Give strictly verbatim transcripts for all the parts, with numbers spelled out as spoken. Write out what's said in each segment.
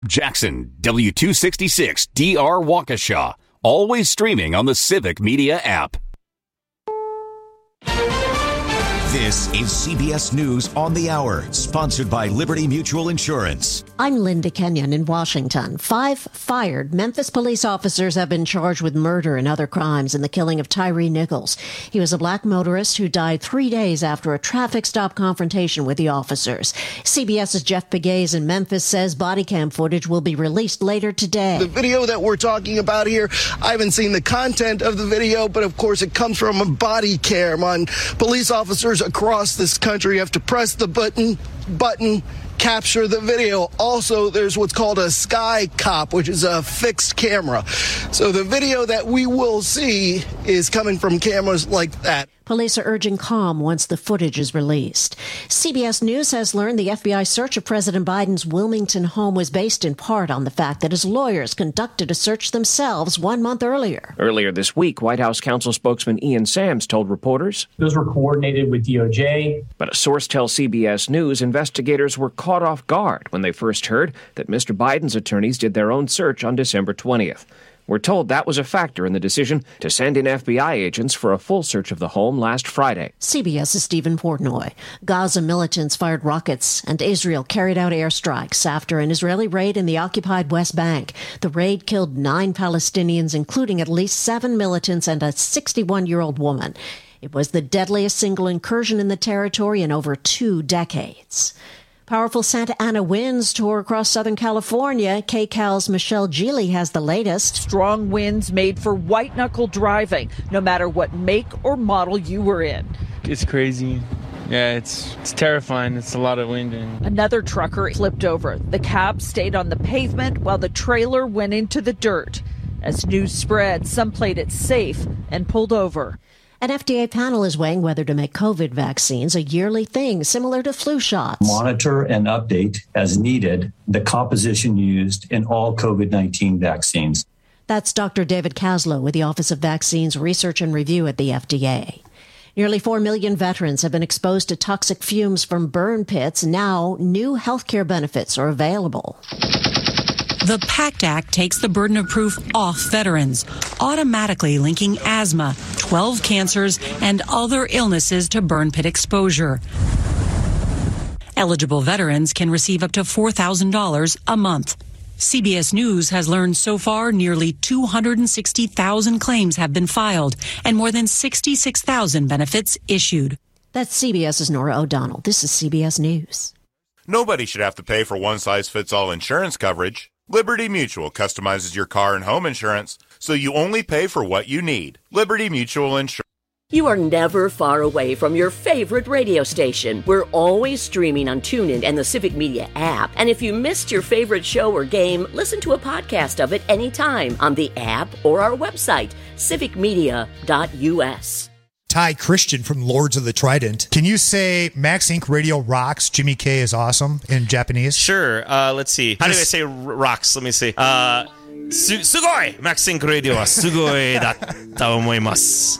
Jackson, W two sixty-six D R Waukesha. Always streaming on the Civic Media app. This is C B S News on the Hour, sponsored by Liberty Mutual Insurance. I'm Linda Kenyon in Washington. Five fired Memphis police officers have been charged with murder and other crimes in the killing of Tyree Nichols. He was a black motorist who died three days after a traffic stop confrontation with the officers. CBS's Jeff Pegues in Memphis says body cam footage will be released later today. The video that we're talking about here, I haven't seen the content of the video, but of course it comes from a body cam on police officers across this country. You have to press the button, button, capture the video. Also, there's what's called a sky cop, which is a fixed camera. So the video that we will see is coming from cameras like that. Police are urging calm once the footage is released. C B S News has learned the F B I search of President Biden's Wilmington home was based in part on the fact that his lawyers conducted a search themselves one month earlier. Earlier this week, White House counsel spokesman Ian Sams told reporters those were coordinated with D O J. But a source tells C B S News investigators were caught off guard when they first heard that Mister Biden's attorneys did their own search on December twentieth. We're told that was a factor in the decision to send in F B I agents for a full search of the home last Friday. CBS's Stephen Portnoy. Gaza militants fired rockets and Israel carried out airstrikes after an Israeli raid in the occupied West Bank. The raid killed nine Palestinians, including at least seven militants and a sixty-one-year-old woman. It was the deadliest single incursion in the territory in over two decades. Powerful Santa Ana winds tore across Southern California. K C A L's Michelle Geely has the latest. Strong winds made for white-knuckle driving, no matter what make or model you were in. It's crazy. Yeah, it's it's terrifying. It's a lot of wind. And... Another trucker flipped over. The cab stayed on the pavement while the trailer went into the dirt. As news spread, some played it safe and pulled over. An F D A panel is weighing whether to make COVID vaccines a yearly thing, similar to flu shots. Monitor and update as needed the composition used in all COVID nineteen vaccines. That's Doctor David Kaslow with the Office of Vaccines Research and Review at the F D A. Nearly four million veterans have been exposed to toxic fumes from burn pits. Now, new health care benefits are available. The PACT Act takes the burden of proof off veterans, automatically linking asthma, twelve cancers, and other illnesses to burn pit exposure. Eligible veterans can receive up to four thousand dollars a month. C B S News has learned so far nearly two hundred sixty thousand claims have been filed and more than sixty-six thousand benefits issued. That's CBS's Nora O'Donnell. This is C B S News. Nobody should have to pay for one-size-fits-all insurance coverage. Liberty Mutual customizes your car and home insurance so you only pay for what you need. Liberty Mutual Insurance. You are never far away from your favorite radio station. We're always streaming on TuneIn and the Civic Media app. And if you missed your favorite show or game, listen to a podcast of it anytime on the app or our website, civic media dot u s. Ty Christian from Lords of the Trident. Can you say Max Incorporated Radio rocks, Jimmy K is awesome in Japanese? Sure. Uh, let's see. How do I say rocks? Let me see. Uh, su- sugoi! Max Incorporated Radio wa sugoi datta omoimasu.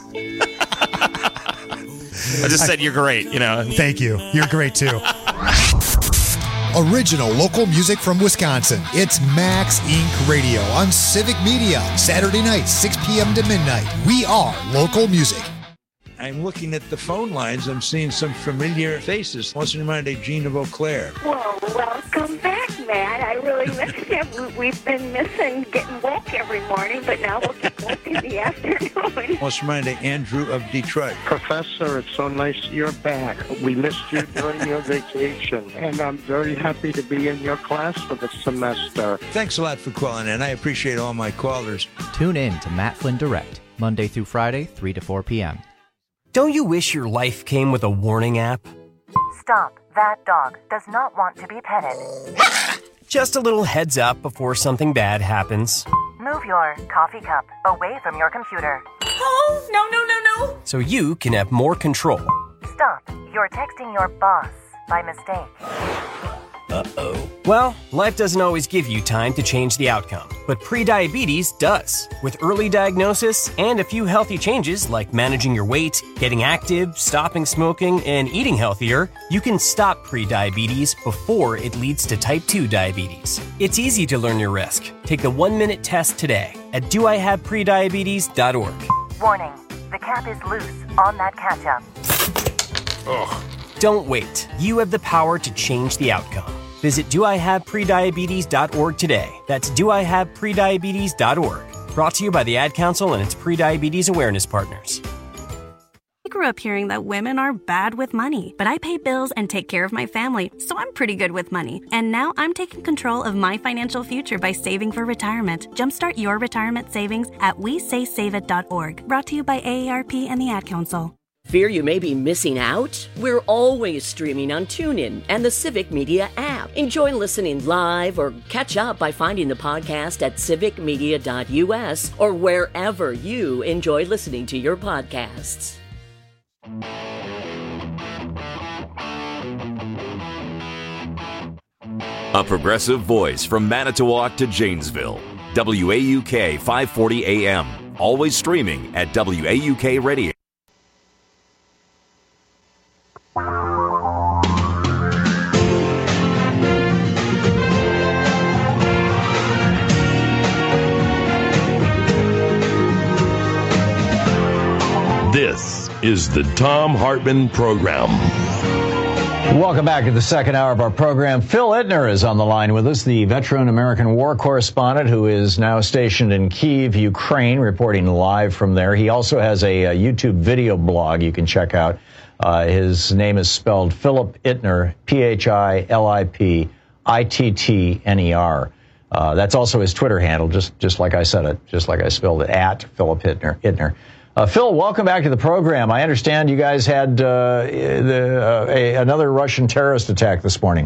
I just said you're great, you know. Thank you. You're great, too. Original local music from Wisconsin. It's Max Incorporated Radio on Civic Media. Saturday night, six p.m. to midnight. We are local music. I'm looking at the phone lines. I'm seeing some familiar faces. What's in mind of Gene of Eau Claire? Well, welcome back, Matt. I really missed you. We've been missing getting woke every morning, but now we'll get woke in the afternoon. What's in mind of Andrew of Detroit? Professor, it's so nice you're back. We missed you during your vacation, and I'm very happy to be in your class for the semester. Thanks a lot for calling in. I appreciate all my callers. Tune in to Matt Flynn Direct, Monday through Friday, three to four p.m. Don't you wish your life came with a warning app? Stop. That dog does not want to be petted. Just a little heads up before something bad happens. Move your coffee cup away from your computer. Oh, no, no, no, no. So you can have more control. Stop. You're texting your boss by mistake. Uh-oh. Well, life doesn't always give you time to change the outcome, but prediabetes does. With early diagnosis and a few healthy changes like managing your weight, getting active, stopping smoking, and eating healthier, you can stop prediabetes before it leads to type two diabetes. It's easy to learn your risk. Take the one-minute test today at do I have prediabetes dot org. Warning, the cap is loose on that catch-up. Ugh. Don't wait. You have the power to change the outcome. Visit do I have prediabetes dot org today. That's do I have prediabetes dot org. Brought to you by the Ad Council and its prediabetes awareness partners. I grew up hearing that women are bad with money, but I pay bills and take care of my family, so I'm pretty good with money. And now I'm taking control of my financial future by saving for retirement. Jumpstart your retirement savings at we say save it dot org. Brought to you by A A R P and the Ad Council. Fear you may be missing out? We're always streaming on TuneIn and the Civic Media app. Enjoy listening live or catch up by finding the podcast at civic media dot u s or wherever you enjoy listening to your podcasts. A progressive voice from Manitowoc to Janesville. W A U K five forty A M. Always streaming at W A U K Radio. This is the Thom Hartmann Program. Welcome back to the second hour of our program. Phil Ittner is on the line with us, the veteran American war correspondent who is now stationed in Kyiv, Ukraine, reporting live from there. He also has a, a YouTube video blog you can check out. Uh, his name is spelled Philip Ittner, P H I L I P I T T N E R. Uh, that's also his Twitter handle, just just like I said it, just like I spelled it, at Philip Ittner. Ittner. Uh, Phil, welcome back to the program. I understand you guys had uh, the, uh, a, another Russian terrorist attack this morning.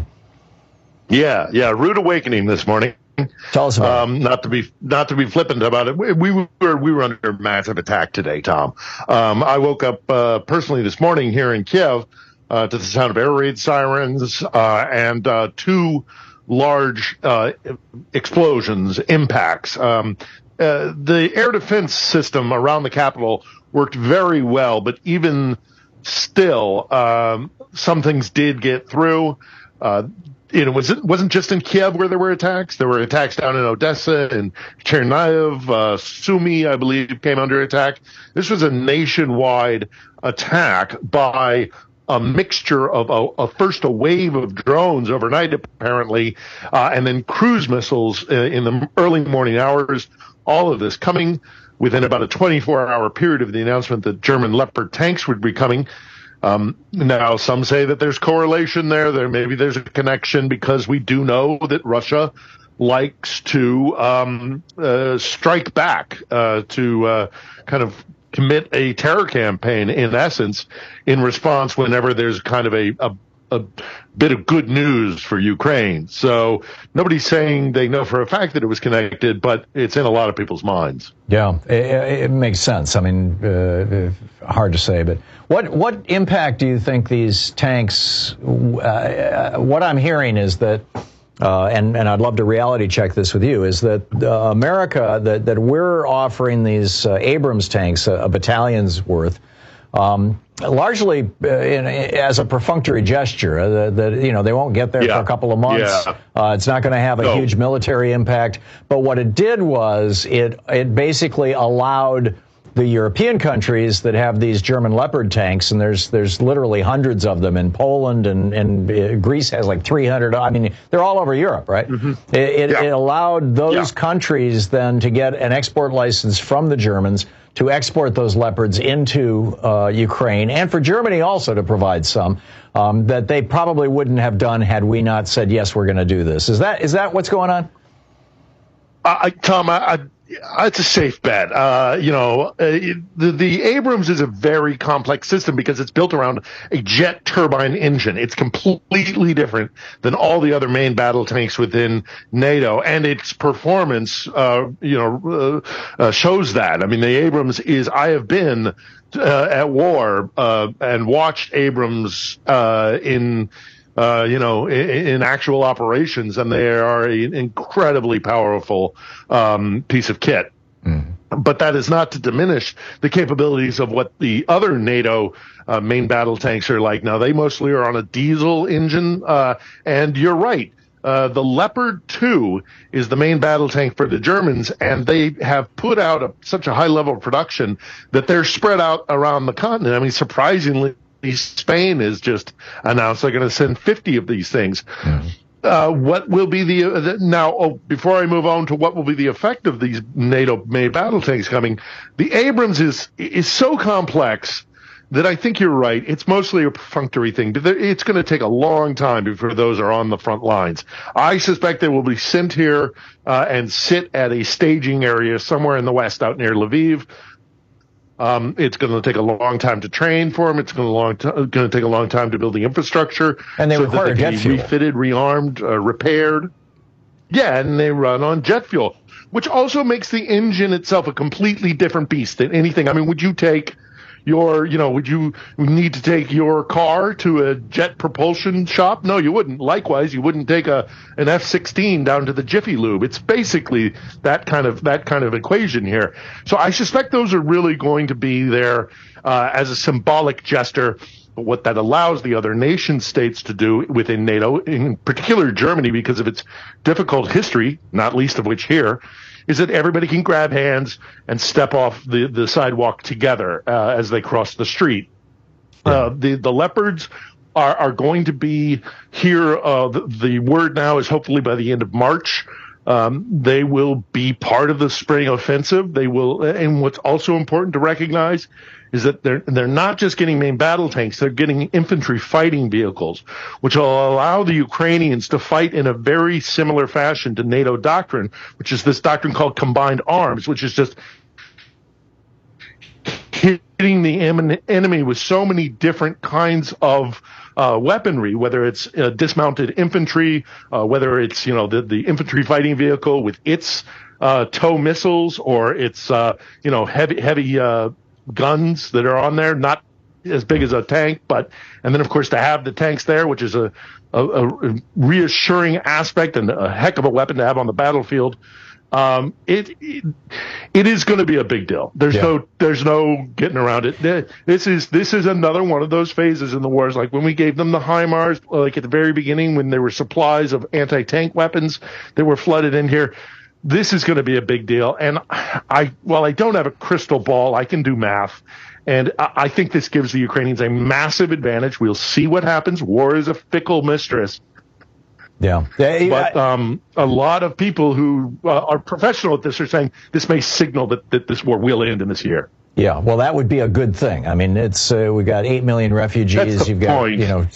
Yeah, yeah, rude awakening this morning. Tell us about um, it. Not to be not to be flippant about it. We, we were we were under massive attack today, Tom. Um, I woke up uh, personally this morning here in Kiev uh, to the sound of air raid sirens uh, and uh, two large uh, explosions, impacts. Um, Uh, the air defense system around the capital worked very well, but even still, um, some things did get through. Uh, it was, it wasn't just in Kiev where there were attacks. There were attacks down in Odessa and Chernihiv, uh, Sumy, I believe, came under attack. This was a nationwide attack by a mixture of a, a first a wave of drones overnight, apparently, uh, and then cruise missiles uh, in the early morning hours. All of this coming within about a twenty-four hour period of the announcement that German Leopard tanks would be coming. Um, now, some say that there's correlation there. There maybe there's a connection because we do know that Russia likes to um, uh, strike back, uh, to uh, kind of commit a terror campaign, in essence, in response whenever there's kind of a, a a bit of good news for Ukraine. So nobody's saying they know for a fact that it was connected, but it's in a lot of people's minds. Yeah, it, it makes sense. I mean, uh, hard to say, but what what impact do you think these tanks, uh, what I'm hearing is that, uh, and, and I'd love to reality check this with you, is that uh, America, that, that we're offering these uh, Abrams tanks, a, a battalion's worth, Um, largely uh, in, as a perfunctory gesture, uh, that, that, you know, they won't get there yeah. for a couple of months. Yeah. Uh, it's not going to have a no. huge military impact. But what it did was it it basically allowed the European countries that have these German Leopard tanks, and there's there's literally hundreds of them in Poland, and, and uh, Greece has like three hundred. I mean, they're all over Europe, right? Mm-hmm. It, it, yeah. it allowed those yeah. countries then to get an export license from the Germans to export those Leopards into uh, Ukraine, and for Germany also to provide some um, that they probably wouldn't have done had we not said, yes, we're going to do this. Is that is that what's going on? Uh, Tom, I, I, it's a safe bet. Uh, you know, uh, the, the Abrams is a very complex system because it's built around a jet turbine engine. It's completely different than all the other main battle tanks within NATO, and its performance, uh, you know, uh, uh, shows that. I mean, the Abrams is, I have been uh, at war uh, and watched Abrams uh, in uh, you know, in, in actual operations, and they are an incredibly powerful um, piece of kit. Mm-hmm. But that is not to diminish the capabilities of what the other NATO uh, main battle tanks are like. Now, they mostly are on a diesel engine, uh, and you're right. Uh, the Leopard two is the main battle tank for the Germans, and they have put out a, such a high level of production that they're spread out around the continent. I mean, surprisingly, Spain has just announced they're going to send fifty of these things. Mm-hmm. Uh, what will be the, uh, the now? Oh, before I move on to what will be the effect of these NATO-made battle tanks coming, the Abrams is is so complex that I think you're right. It's mostly a perfunctory thing, but it's going to take a long time before those are on the front lines. I suspect they will be sent here uh, and sit at a staging area somewhere in the west, out near Lviv. Um, it's going to take a long time to train for them. It's going to long t- going to take a long time to build the infrastructure, and they so require that they jet can fuel. be refitted, rearmed, uh, repaired. Yeah, and they run on jet fuel, which also makes the engine itself a completely different beast than anything. I mean, would you take your, you know, would you need to take your car to a jet propulsion shop? No, you wouldn't. Likewise, you wouldn't take a an F sixteen down to the Jiffy Lube. It's basically that kind of that kind of equation here. So I suspect those are really going to be there uh, as a symbolic gesture. What that allows the other nation states to do within NATO, in particular Germany, because of its difficult history, not least of which here, is that everybody can grab hands and step off the, the sidewalk together uh, as they cross the street. Uh, the, the Leopards are, are going to be here. Uh, the, the word now is hopefully by the end of March. Um, they will be part of the spring offensive. They will, and what's also important to recognize is that they're they're not just getting main battle tanks, they're getting infantry fighting vehicles, which will allow the Ukrainians to fight in a very similar fashion to NATO doctrine, which is this doctrine called combined arms, which is just hitting the enemy with so many different kinds of uh, weaponry, whether it's uh, dismounted infantry, uh, whether it's, you know, the, the infantry fighting vehicle with its uh, tow missiles, or it's, uh, you know, heavy, heavy, uh, guns that are on there, not as big as a tank, but, and then of course to have the tanks there, which is a, a, a reassuring aspect and a heck of a weapon to have on the battlefield. Um, it, it, it is going to be a big deal. There's yeah. no, there's no getting around it. This is, this is another one of those phases in the wars. Like when we gave them the HIMARS, like at the very beginning, when there were supplies of anti-tank weapons that were flooded in here. This is going to be a big deal. And I, while I don't have a crystal ball, I can do math. And I, I think this gives the Ukrainians a massive advantage. We'll see what happens. War is a fickle mistress. Yeah. But um, a lot of people who uh, are professional at this are saying this may signal that, that this war will end in this year. Yeah, well, that would be a good thing. I mean, it's uh, we got eight million refugees. You've got, point. you know,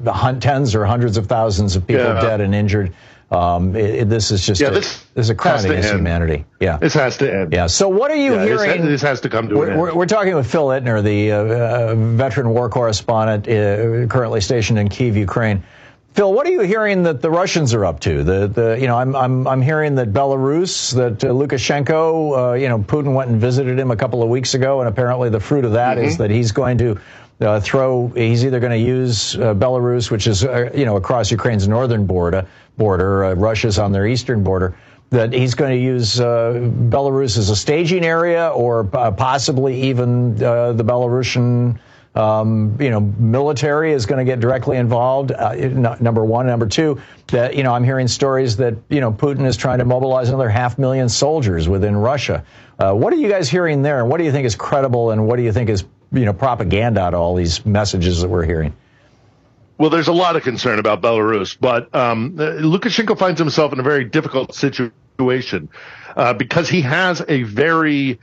tens or hundreds of thousands of people yeah. dead and injured. Um, it, it, this is just yeah, a, this, this is a crime against humanity. Yeah, this has to end. Yeah. So what are you yeah, hearing? This has, this has to come to we're, an end. We're, we're talking with Phil Ittner, the uh, uh, veteran war correspondent uh, currently stationed in Kyiv, Ukraine. Phil, what are you hearing that the Russians are up to? The, the, you know, I'm, I'm, I'm hearing that Belarus, that uh, Lukashenko, uh, you know, Putin went and visited him a couple of weeks ago, and apparently the fruit of that mm-hmm. is that he's going to uh, throw. He's either going to use uh, Belarus, which is, uh, you know, across Ukraine's northern border. Border, uh, Russia's on their eastern border. That he's going to use uh, Belarus as a staging area, or uh, possibly even uh, the Belarusian. Um, you know, military is going to get directly involved. Uh, number one, number two, that you know, I'm hearing stories that you know Putin is trying to mobilize another half million soldiers within Russia. Uh, what are you guys hearing there, and what do you think is credible, and what do you think is you know propaganda out of all these messages that we're hearing? Well, there's a lot of concern about Belarus, but um, Lukashenko finds himself in a very difficult situation uh, because he has a very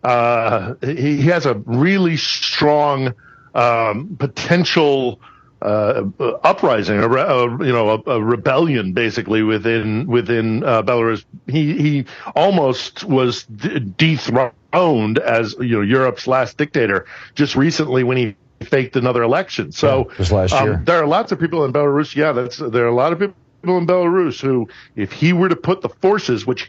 uh, he, he has a really strong. Um, potential uh, uprising, a re- a, you know, a, a rebellion, basically within within uh, Belarus. He he almost was d- dethroned as you know Europe's last dictator just recently when he faked another election. So yeah, just last year. Um, there are lots of people in Belarus. Yeah, that's there are a lot of people in Belarus who, if he were to put the forces, which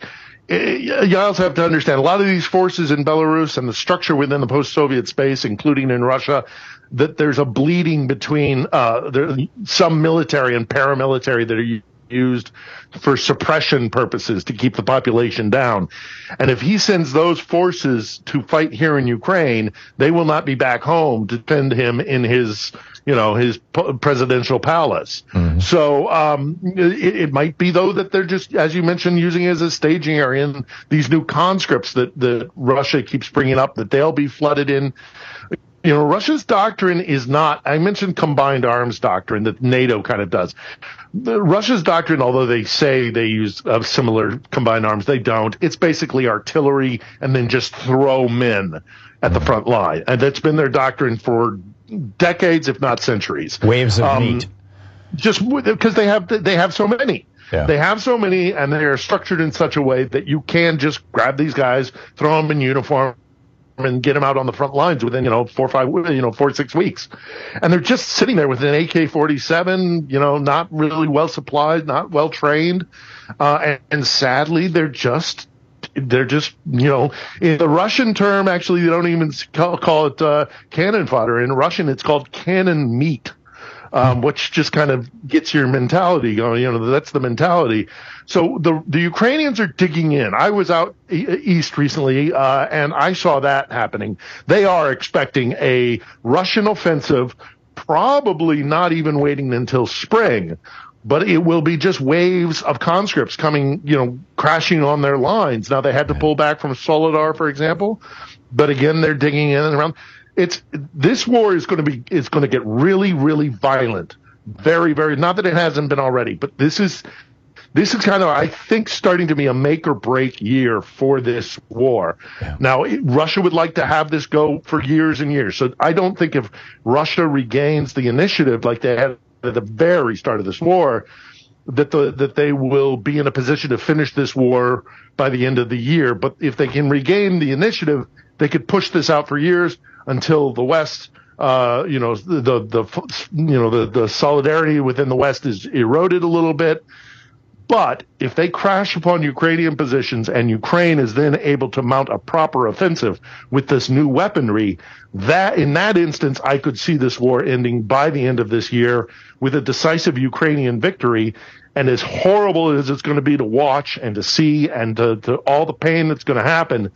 you also have to understand a lot of these forces in Belarus and the structure within the post-Soviet space, including in Russia, that there's a bleeding between uh, there, some military and paramilitary that are used for suppression purposes to keep the population down. And if he sends those forces to fight here in Ukraine, they will not be back home to defend him in his, you know, his p- presidential palace. Mm-hmm. So um, it, it might be, though, that they're just, as you mentioned, using it as a staging area. And these new conscripts that, that Russia keeps bringing up, that they'll be flooded in. You know, Russia's doctrine is not, I mentioned combined arms doctrine that NATO kind of does. The, Russia's doctrine, although they say they use uh, similar combined arms, they don't. It's basically artillery and then just throw men at the front line. And that's been their doctrine for decades, if not centuries. Waves of um, meat. Just because they have, they have so many. Yeah. They have so many, and they are structured in such a way that you can just grab these guys, throw them in uniform, and get them out on the front lines within, you know, four or five, you know, four or six weeks. And they're just sitting there with an A K forty-seven, you know, not really well supplied, not well trained. Uh, and, and sadly, they're just, they're just, you know, in the Russian term, actually, they don't even call, call it uh, cannon fodder. In Russian, it's called cannon meat. Um, which just kind of gets your mentality going. You know, that's the mentality. So the the Ukrainians are digging in. I was out e- east recently, uh, and I saw that happening. They are expecting a Russian offensive, probably not even waiting until spring, but it will be just waves of conscripts coming, you know, crashing on their lines. Now, they had to pull back from Soledar, for example, but again, they're digging in and around. It's this war is going to be is going to get really, really violent, very, very. Not that it hasn't been already, but this is this is kind of, I think, starting to be a make or break year for this war. Yeah. Now, it, Russia would like to have this go for years and years. So I don't think if Russia regains the initiative like they had at the very start of this war, that the that they will be in a position to finish this war by the end of the year. But if they can regain the initiative, they could push this out for years, until the West, uh, you know, the, the, the, you know, the, the solidarity within the West is eroded a little bit. But if they crash upon Ukrainian positions and Ukraine is then able to mount a proper offensive with this new weaponry, that in that instance, I could see this war ending by the end of this year with a decisive Ukrainian victory. And as horrible as it's going to be to watch and to see and to, to all the pain that's going to happen,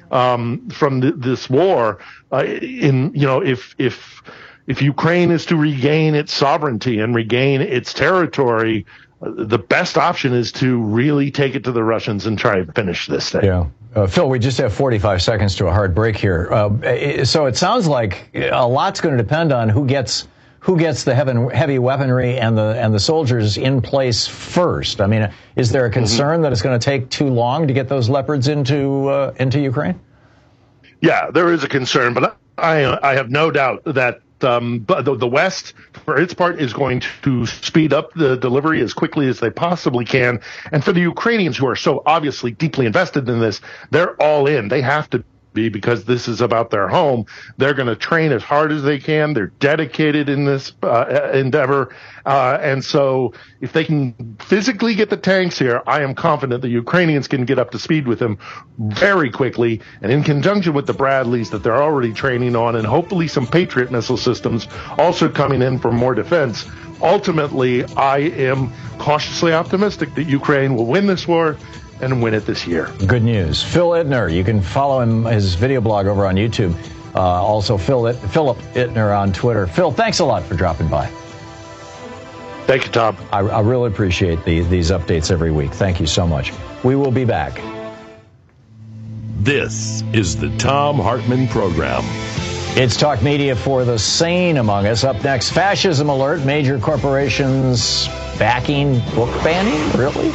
Um, from th- this war, uh, in you know, if if if Ukraine is to regain its sovereignty and regain its territory, uh, the best option is to really take it to the Russians and try and finish this thing. Yeah, uh, Phil, we just have forty-five seconds to a hard break here. Uh, so it sounds like a lot's going to depend on who gets who gets the heavy, heavy weaponry and the and the soldiers in place first. I mean, is there a concern mm-hmm. that it's going to take too long to get those Leopards into uh, into Ukraine? Yeah, there is a concern, but I I have no doubt that um, the, the West, for its part, is going to speed up the delivery as quickly as they possibly can. And for the Ukrainians, who are so obviously deeply invested in this, they're all in. They have to be, because this is about their home. They're going to train as hard as they can. They're dedicated in this uh, endeavor. Uh, and so if they can physically get the tanks here, I am confident the Ukrainians can get up to speed with them very quickly. And in conjunction with the Bradleys that they're already training on, and hopefully some Patriot missile systems also coming in for more defense, ultimately, I am cautiously optimistic that Ukraine will win this war and win it this year. Good news. Phil Ittner, you can follow him, his video blog over on YouTube. Uh, also, Phil It- Philip Ittner on Twitter. Phil, thanks a lot for dropping by. Thank you, Tom. I, I really appreciate the, these updates every week. Thank you so much. We will be back. This is the Thom Hartmann Program. It's talk media for the sane among us. Up next, fascism alert. Major corporations backing book banning? Really?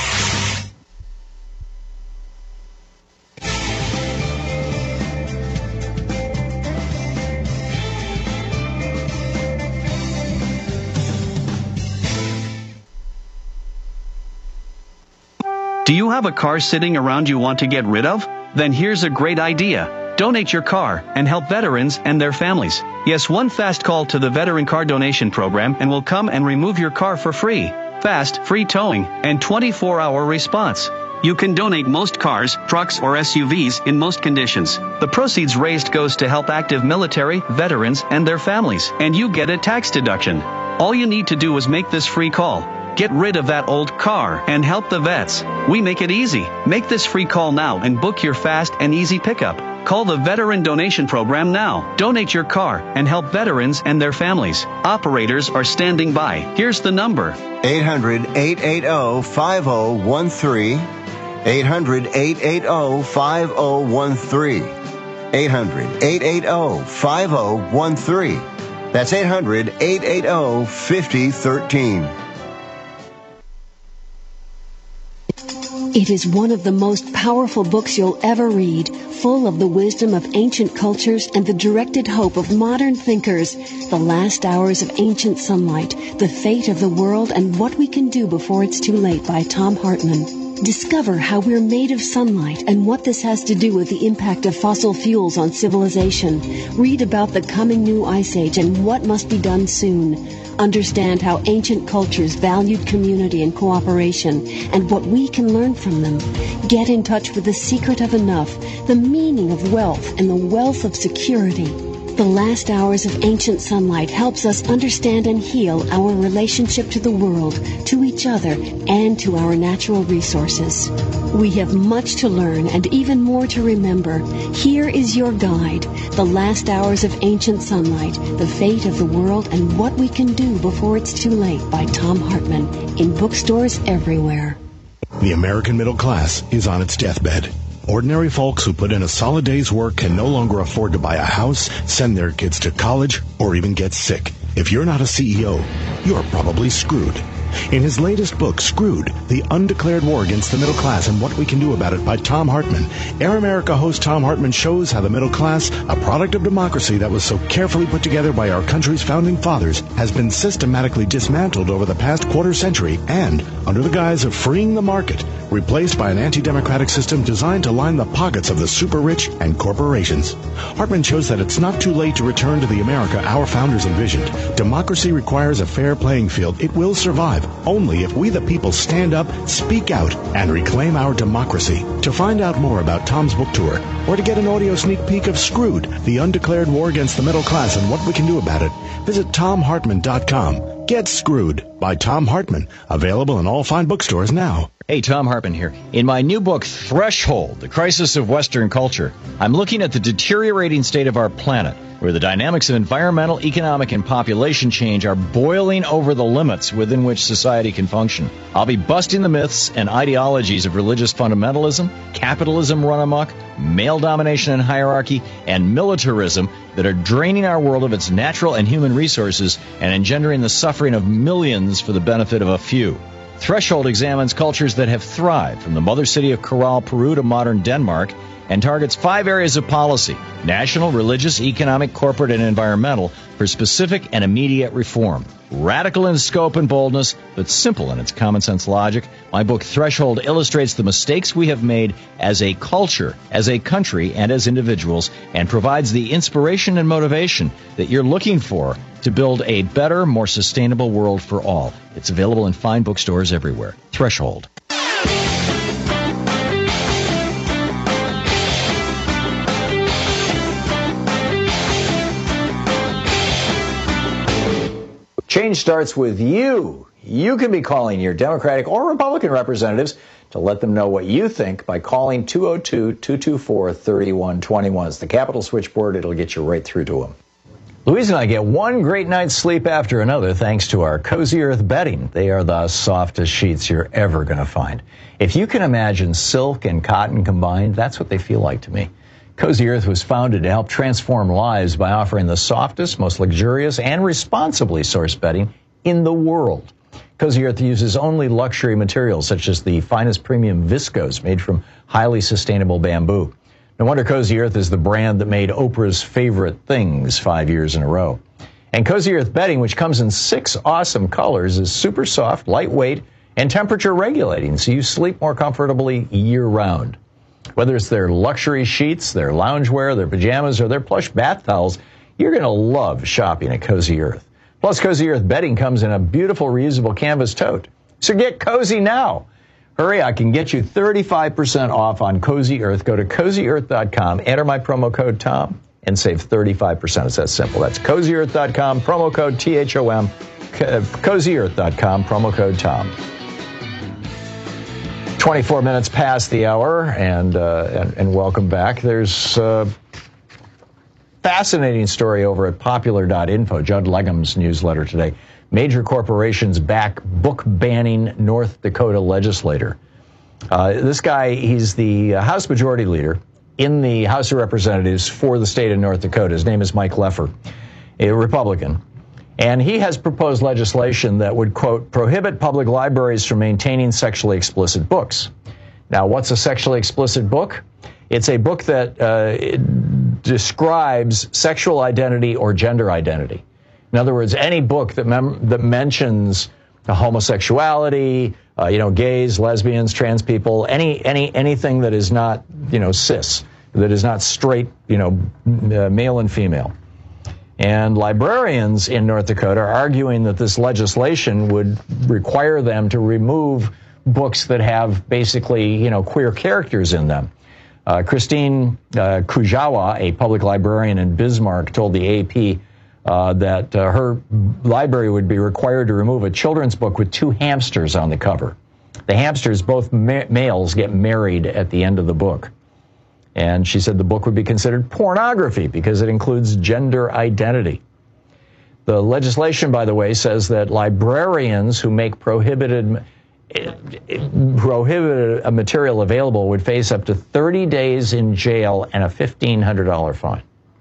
Do you have a car sitting around you want to get rid of? Then here's a great idea. Donate your car and help veterans and their families. Yes, one fast call to the Veteran Car Donation Program and we'll come and remove your car for free. Fast, free towing, and twenty-four hour response. You can donate most cars, trucks, or S U Vs in most conditions. The proceeds raised goes to help active military, veterans, and their families, and you get a tax deduction. All you need to do is make this free call. Get rid of that old car and help the vets. We make it easy. Make this free call now and book your fast and easy pickup. Call the Veteran Donation Program now. Donate your car and help veterans and their families. Operators are standing by. Here's the number. eight hundred, eight eight zero, five zero one three. eight hundred, eight eight zero, five zero one three. eight hundred, eight eight zero, five zero one three. That's eight hundred, eight eight zero, five zero one three. It is one of the most powerful books you'll ever read, full of the wisdom of ancient cultures and the directed hope of modern thinkers. The Last Hours of Ancient Sunlight, The Fate of the World and What We Can Do Before It's Too Late by Thom Hartmann. Discover how we're made of sunlight and what this has to do with the impact of fossil fuels on civilization. Read about the coming new ice age and what must be done soon. Understand how ancient cultures valued community and cooperation and what we can learn from them. Get in touch with the secret of enough, the meaning of wealth, and the wealth of security. The Last Hours of Ancient Sunlight helps us understand and heal our relationship to the world, to each other, and to our natural resources. We have much to learn and even more to remember. Here is your guide, The Last Hours of Ancient Sunlight, The Fate of the World and What We Can Do Before It's Too Late by Thom Hartmann, in bookstores everywhere. The American middle class is on its deathbed. Ordinary folks who put in a solid day's work can no longer afford to buy a house, send their kids to college, or even get sick. If you're not a C E O, you're probably screwed. In his latest book, Screwed, The Undeclared War Against the Middle Class and What We Can Do About It by Thom Hartmann, Air America host Thom Hartmann shows how the middle class, a product of democracy that was so carefully put together by our country's founding fathers, has been systematically dismantled over the past quarter century and, under the guise of freeing the market, replaced by an anti-democratic system designed to line the pockets of the super-rich and corporations. Hartmann shows that it's not too late to return to the America our founders envisioned. Democracy requires a fair playing field. It will survive only if we the people stand up, speak out, and reclaim our democracy. To find out more about Thom's book tour, or to get an audio sneak peek of Screwed, The Undeclared War Against the Middle Class and What We Can Do About It, visit tom hartmann dot com. Get Screwed by Thom Hartmann, available in all fine bookstores now. Hey, Thom Hartmann here. In my new book, Threshold, The Crisis of Western Culture, I'm looking at the deteriorating state of our planet, where the dynamics of environmental, economic, and population change are boiling over the limits within which society can function. I'll be busting the myths and ideologies of religious fundamentalism, capitalism run amok, male domination and hierarchy, and militarism that are draining our world of its natural and human resources and engendering the suffering of millions for the benefit of a few. Threshold examines cultures that have thrived, from the mother city of Corral, Peru to modern Denmark, and targets five areas of policy: national, religious, economic, corporate, and environmental, for specific and immediate reform. Radical in scope and boldness, but simple in its common sense logic, my book Threshold illustrates the mistakes we have made as a culture, as a country, and as individuals, and provides the inspiration and motivation that you're looking for to build a better, more sustainable world for all. It's available in fine bookstores everywhere. Threshold. Change starts with you. You can be calling your Democratic or Republican representatives to let them know what you think by calling two oh two, two two four, three one two one. It's the Capitol switchboard. It'll get you right through to them. Louise and I get one great night's sleep after another thanks to our Cozy Earth bedding. They are the softest sheets you're ever going to find. If you can imagine silk and cotton combined, that's what they feel like to me. Cozy Earth was founded to help transform lives by offering the softest, most luxurious, and responsibly sourced bedding in the world. Cozy Earth uses only luxury materials such as the finest premium viscose made from highly sustainable bamboo. No wonder Cozy Earth is the brand that made Oprah's favorite things five years in a row. And Cozy Earth bedding, which comes in six awesome colors, is super soft, lightweight, and temperature regulating, so you sleep more comfortably year-round. Whether it's their luxury sheets, their loungewear, their pajamas, or their plush bath towels, you're going to love shopping at Cozy Earth. Plus, Cozy Earth bedding comes in a beautiful reusable canvas tote. So get cozy now. Hurry, I can get you thirty-five percent off on Cozy Earth. Go to cozy earth dot com, enter my promo code Tom, and save thirty-five percent. It's that simple. That's cozy earth dot com, promo code T H O M, cozy earth dot com, promo code Tom. twenty-four minutes past the hour, and uh, and, and welcome back. There's a fascinating story over at popular dot info, Judd Legum's newsletter today. Major corporations back book-banning North Dakota legislator. Uh, this guy, he's the House Majority Leader in the House of Representatives for the state of North Dakota. His name is Mike Leffer, a Republican. And he has proposed legislation that would, quote, prohibit public libraries from maintaining sexually explicit books. Now, what's a sexually explicit book? It's a book that uh, describes sexual identity or gender identity. In other words, any book that mem- that mentions homosexuality, uh, you know, gays, lesbians, trans people, any any anything that is not, you know, cis, that is not straight, you know, uh, male and female. And librarians in North Dakota are arguing that this legislation would require them to remove books that have basically, you know, queer characters in them. Uh, Christine uh, Kujawa, a public librarian in Bismarck, told the A P uh, that uh, her library would be required to remove a children's book with two hamsters on the cover. The hamsters, both ma- males, get married at the end of the book. And she said the book would be considered pornography because it includes gender identity. The legislation, by the way, says that librarians who make prohibited prohibited material available would face up to thirty days in jail and a fifteen hundred dollars fine.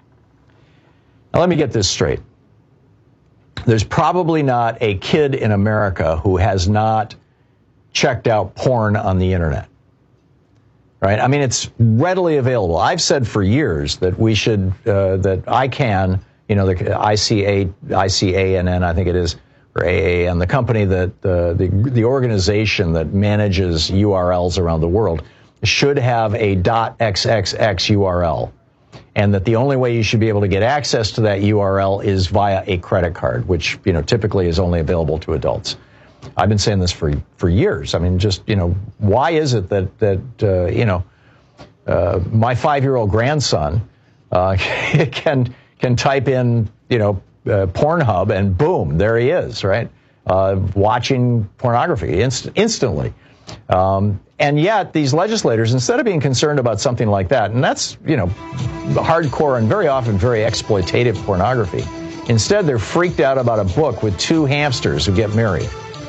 Now, let me get this straight. There's probably not a kid in America who has not checked out porn on the internet. Right? I mean, it's readily available. I've said for years that we should, uh, that ICANN, you know, the I C A, I C A N N, I think it is, or A A N, the company that, uh, the, the organization that manages U R Ls around the world, should have a .xxx U R L. And that the only way you should be able to get access to that U R L is via a credit card, which, you know, typically is only available to adults. I've been saying this for for years. I mean, just, you know, why is it that, that uh, you know, uh, my five-year-old grandson uh, can can type in, you know, uh, Pornhub and boom, there he is, right, uh, watching pornography inst- instantly. Um, and yet these legislators, instead of being concerned about something like that, and that's, you know, hardcore and very often very exploitative pornography, instead they're freaked out about a book with two hamsters who get married.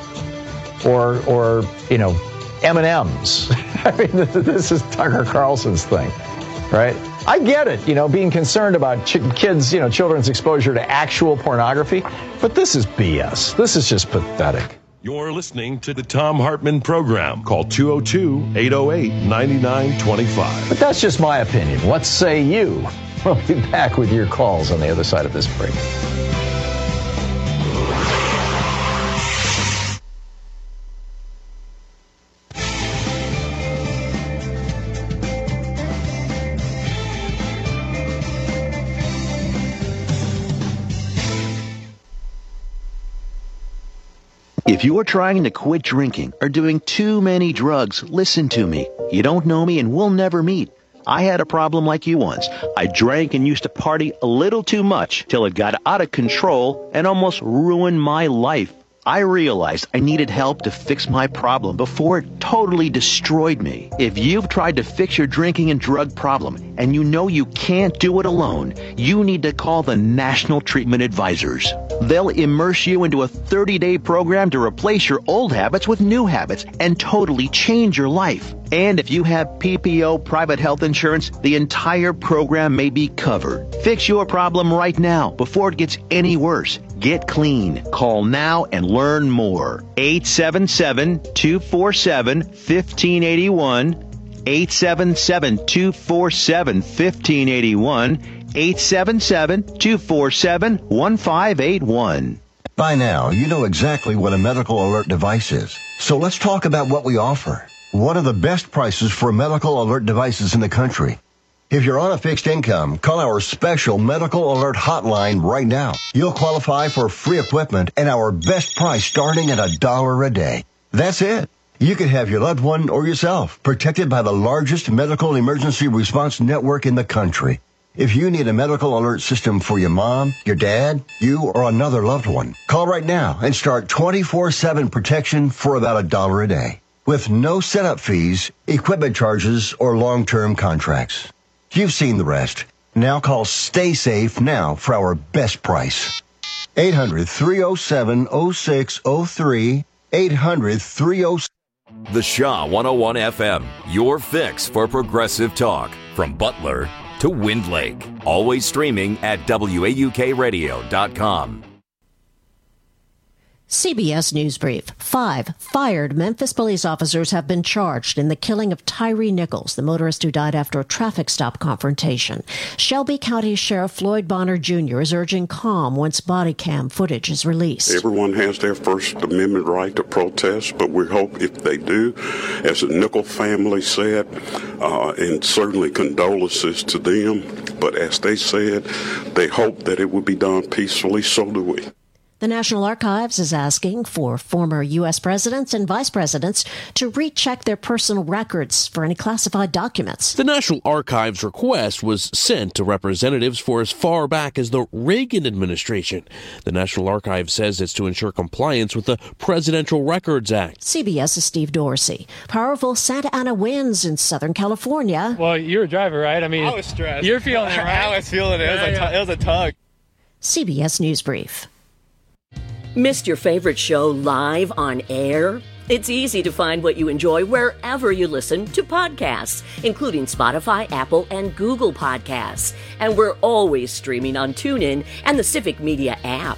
Or, or you know, M and M's. I mean, this is Tucker Carlson's thing, right? I get it, you know, being concerned about ch- kids, you know, children's exposure to actual pornography, but this is B S. This is just pathetic. You're listening to the Thom Hartmann Program. Call two oh two, eight oh eight, nine nine two five. But that's just my opinion. What say you? We'll be back with your calls on the other side of this break. If you are trying to quit drinking or doing too many drugs, listen to me. You don't know me and we'll never meet. I had a problem like you once. I drank and used to party a little too much till it got out of control and almost ruined my life. I realized I needed help to fix my problem before it totally destroyed me. If you've tried to fix your drinking and drug problem and you know you can't do it alone, you need to call the National Treatment Advisors. They'll immerse you into a thirty-day program to replace your old habits with new habits and totally change your life. And if you have P P O private health insurance, the entire program may be covered. Fix your problem right now before it gets any worse. Get clean. Call now and learn more. eight seven seven, two four seven, one five eight one. eight seven seven, two four seven, one five eight one. eight seven seven, two four seven, one five eight one. By now, you know exactly what a medical alert device is. So let's talk about what we offer. One of the best prices for medical alert devices in the country. If you're on a fixed income, call our special medical alert hotline right now. You'll qualify for free equipment and our best price starting at a dollar a day. That's it. You could have your loved one or yourself protected by the largest medical emergency response network in the country. If you need a medical alert system for your mom, your dad, you, or another loved one, call right now and start twenty-four seven protection for about a dollar a day, with no setup fees, equipment charges, or long-term contracts. You've seen the rest. Now call Stay Safe now for our best price. eight hundred, three oh seven, oh six oh three, eight hundred, three oh seven. The Shaw one oh one F M, your fix for progressive talk. From Butler to Wind Lake. Always streaming at W A U K radio dot com. C B S News Brief. Five fired Memphis police officers have been charged in the killing of Tyree Nichols, the motorist who died after a traffic stop confrontation. Shelby County Sheriff Floyd Bonner Junior is urging calm once body cam footage is released. Everyone has their First Amendment right to protest, but we hope if they do, as the Nichols family said, uh, and certainly condolences to them, but as they said, they hope that it will be done peacefully, so do we. The National Archives is asking for former U S presidents and vice presidents to recheck their personal records for any classified documents. The National Archives request was sent to representatives for as far back as the Reagan administration. The National Archives says it's to ensure compliance with the Presidential Records Act. CBS's Steve Dorsey. Powerful Santa Ana winds in Southern California. Well, you're a driver, right? I mean, I was stressed. You're feeling it, right? I was feeling it. It was, yeah, a, yeah. t- it was a tug. C B S News Brief. Missed your favorite show live on air? It's easy to find what you enjoy wherever you listen to podcasts, including Spotify, Apple, and Google Podcasts. And we're always streaming on TuneIn and the Civic Media app.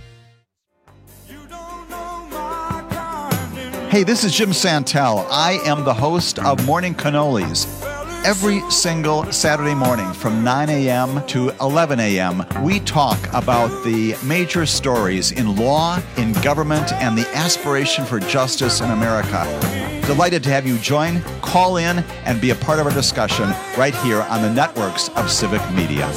Hey, this is Jim Santel. I am the host of Morning Cannolis. Every single Saturday morning from nine a.m. to eleven a.m., we talk about the major stories in law, in government, and the aspiration for justice in America. Delighted to have you join, call in, and be a part of our discussion right here on the networks of Civic Media.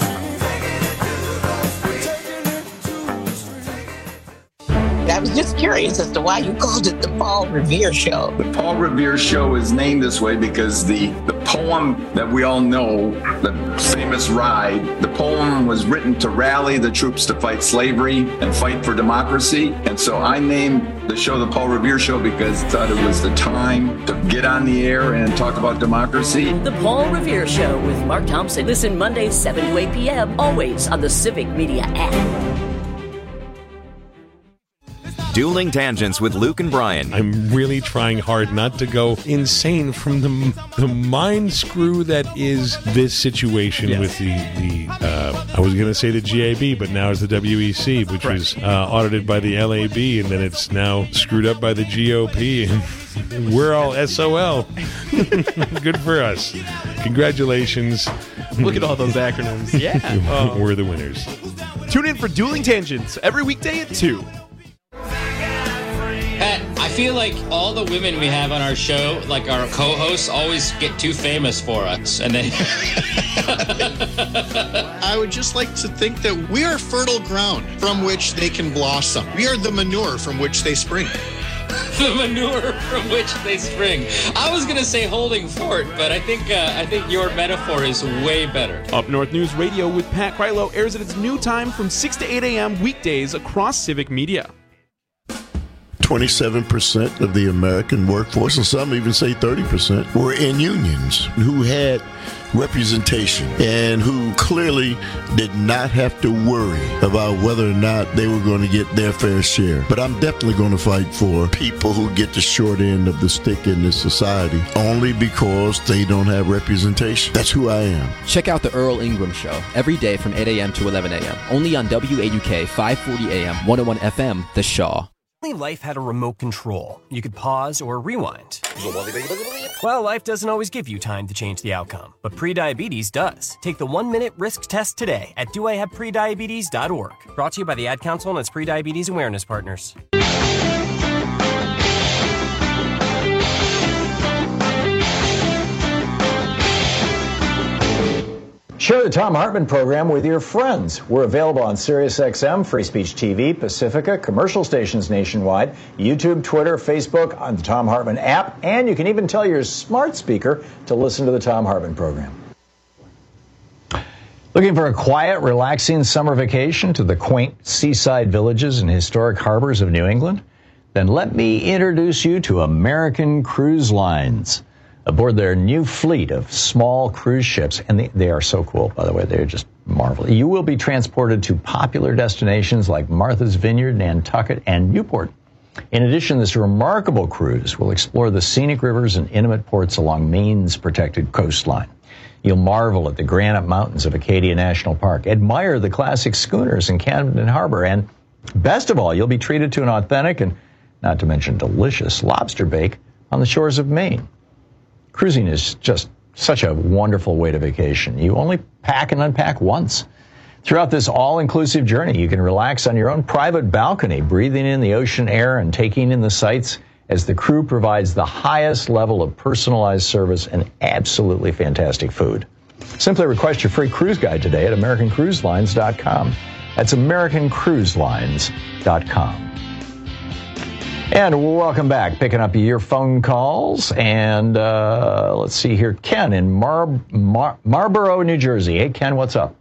I was just curious as to why you called it the Paul Revere Show. The Paul Revere Show is named this way because the, the poem that we all know, the famous Ride, the poem was written to rally the troops to fight slavery and fight for democracy. And so I named the show the Paul Revere Show because I thought it was the time to get on the air and talk about democracy. The Paul Revere Show with Mark Thompson. Listen Mondays, seven to eight p.m., always on the Civic Media app. Dueling Tangents with Luke and Brian. I'm really trying hard not to go insane from the the mind screw that is this situation yes. with the, the uh, I was going to say the G A B, but now it's the W E C, which right. was uh, audited by the L A B, and then it's now screwed up by the G O P, and we're all S O L. Good for us. Congratulations. Look at all those acronyms. Yeah. Oh. We're the winners. Tune in for Dueling Tangents every weekday at two. Pat, I feel like all the women we have on our show, like our co-hosts, always get too famous for us. And then I would just like to think that we are fertile ground from which they can blossom. We are the manure from which they spring. The manure from which they spring. I was going to say holding fort, but I think uh, I think your metaphor is way better. Up North News Radio with Pat Krylo airs at its new time from six to eight a.m. weekdays across Civic Media. twenty-seven percent of the American workforce, and some even say thirty percent, were in unions who had representation and who clearly did not have to worry about whether or not they were going to get their fair share. But I'm definitely going to fight for people who get the short end of the stick in this society only because they don't have representation. That's who I am. Check out the Earl Ingram Show every day from eight a.m. to eleven a.m. only on W A U K five forty A M, one oh one F M, The Shaw. Life had a remote control. You could pause or rewind. Well, life doesn't always give you time to change the outcome, but prediabetes does. Take the one-minute risk test today at do I have prediabetes dot org. Brought to you by the Ad Council and its prediabetes awareness partners. Share the Thom Hartmann program with your friends. We're available on SiriusXM, Free Speech T V, Pacifica, commercial stations nationwide, YouTube, Twitter, Facebook, on the Thom Hartmann app, and you can even tell your smart speaker to listen to the Thom Hartmann program. Looking for a quiet, relaxing summer vacation to the quaint seaside villages and historic harbors of New England? Then let me introduce you to American Cruise Lines. Aboard their new fleet of small cruise ships, and they, they are so cool, by the way, they're just marvelous. You will be transported to popular destinations like Martha's Vineyard, Nantucket, and Newport. In addition, this remarkable cruise will explore the scenic rivers and intimate ports along Maine's protected coastline. You'll marvel at the granite mountains of Acadia National Park, admire the classic schooners in Camden Harbor, and best of all, you'll be treated to an authentic and, not to mention, delicious lobster bake on the shores of Maine. Cruising is just such a wonderful way to vacation. You only pack and unpack once. Throughout this all-inclusive journey, you can relax on your own private balcony, breathing in the ocean air and taking in the sights as the crew provides the highest level of personalized service and absolutely fantastic food. Simply request your free cruise guide today at American Cruise Lines dot com. That's American Cruise Lines dot com. And welcome back. Picking up your phone calls. And uh, let's see here. Ken in Mar- Mar- Marlboro, New Jersey. Hey, Ken, what's up?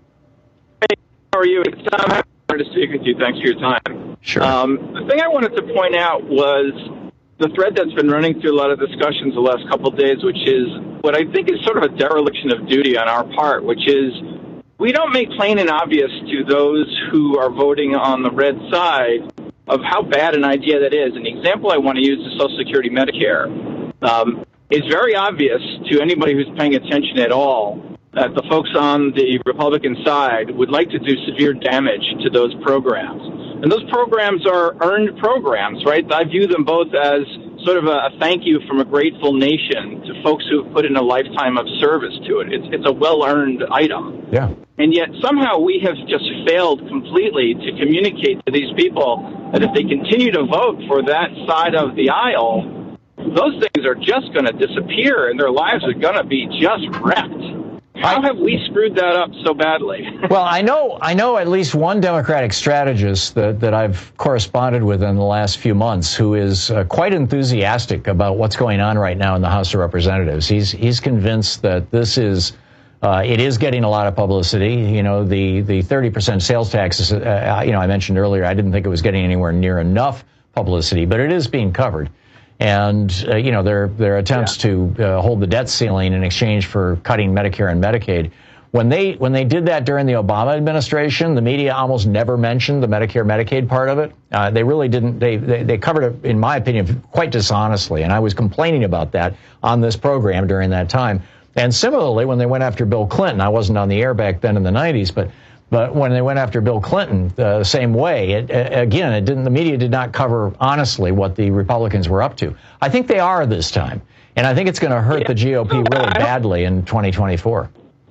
Hey, how are you? It's Tom. I wanted to speak with you. Thanks for your time. Sure. Um, the thing I wanted to point out was the thread that's been running through a lot of discussions the last couple of days, which is what I think is sort of a dereliction of duty on our part, which is we don't make plain and obvious to those who are voting on the red side of how bad an idea that is. And the example I want to use is Social Security Medicare. Um, it's very obvious to anybody who's paying attention at all that the folks on the Republican side would like to do severe damage to those programs. And those programs are earned programs, right? I view them both as sort of a, a thank you from a grateful nation to folks who have put in a lifetime of service to it. It's, it's a well-earned item. Yeah. And yet somehow we have just failed completely to communicate to these people that if they continue to vote for that side of the aisle, those things are just going to disappear and their lives are going to be just wrecked. How have we screwed that up so badly? Well, I know I know at least one Democratic strategist that, that I've corresponded with in the last few months who is uh, quite enthusiastic about what's going on right now in the House of Representatives. He's he's convinced that this is uh, it is getting a lot of publicity. You know, the the thirty percent sales tax, uh, you know, I mentioned earlier, I didn't think it was getting anywhere near enough publicity, but it is being covered. And, uh, you know, their their attempts yeah. to uh, hold the debt ceiling in exchange for cutting Medicare and Medicaid. When they when they did that during the Obama administration, the media almost never mentioned the Medicare Medicaid part of it. Uh, they really didn't. They, they they covered it, in my opinion, quite dishonestly. And I was complaining about that on this program during that time. And similarly, when they went after Bill Clinton, I wasn't on the air back then in the nineties, but But when they went after Bill Clinton uh, the same way, it, again, it didn't. The media did not cover honestly what the Republicans were up to. I think they are this time, and I think it's going to hurt yeah. the G O P really badly in twenty twenty-four.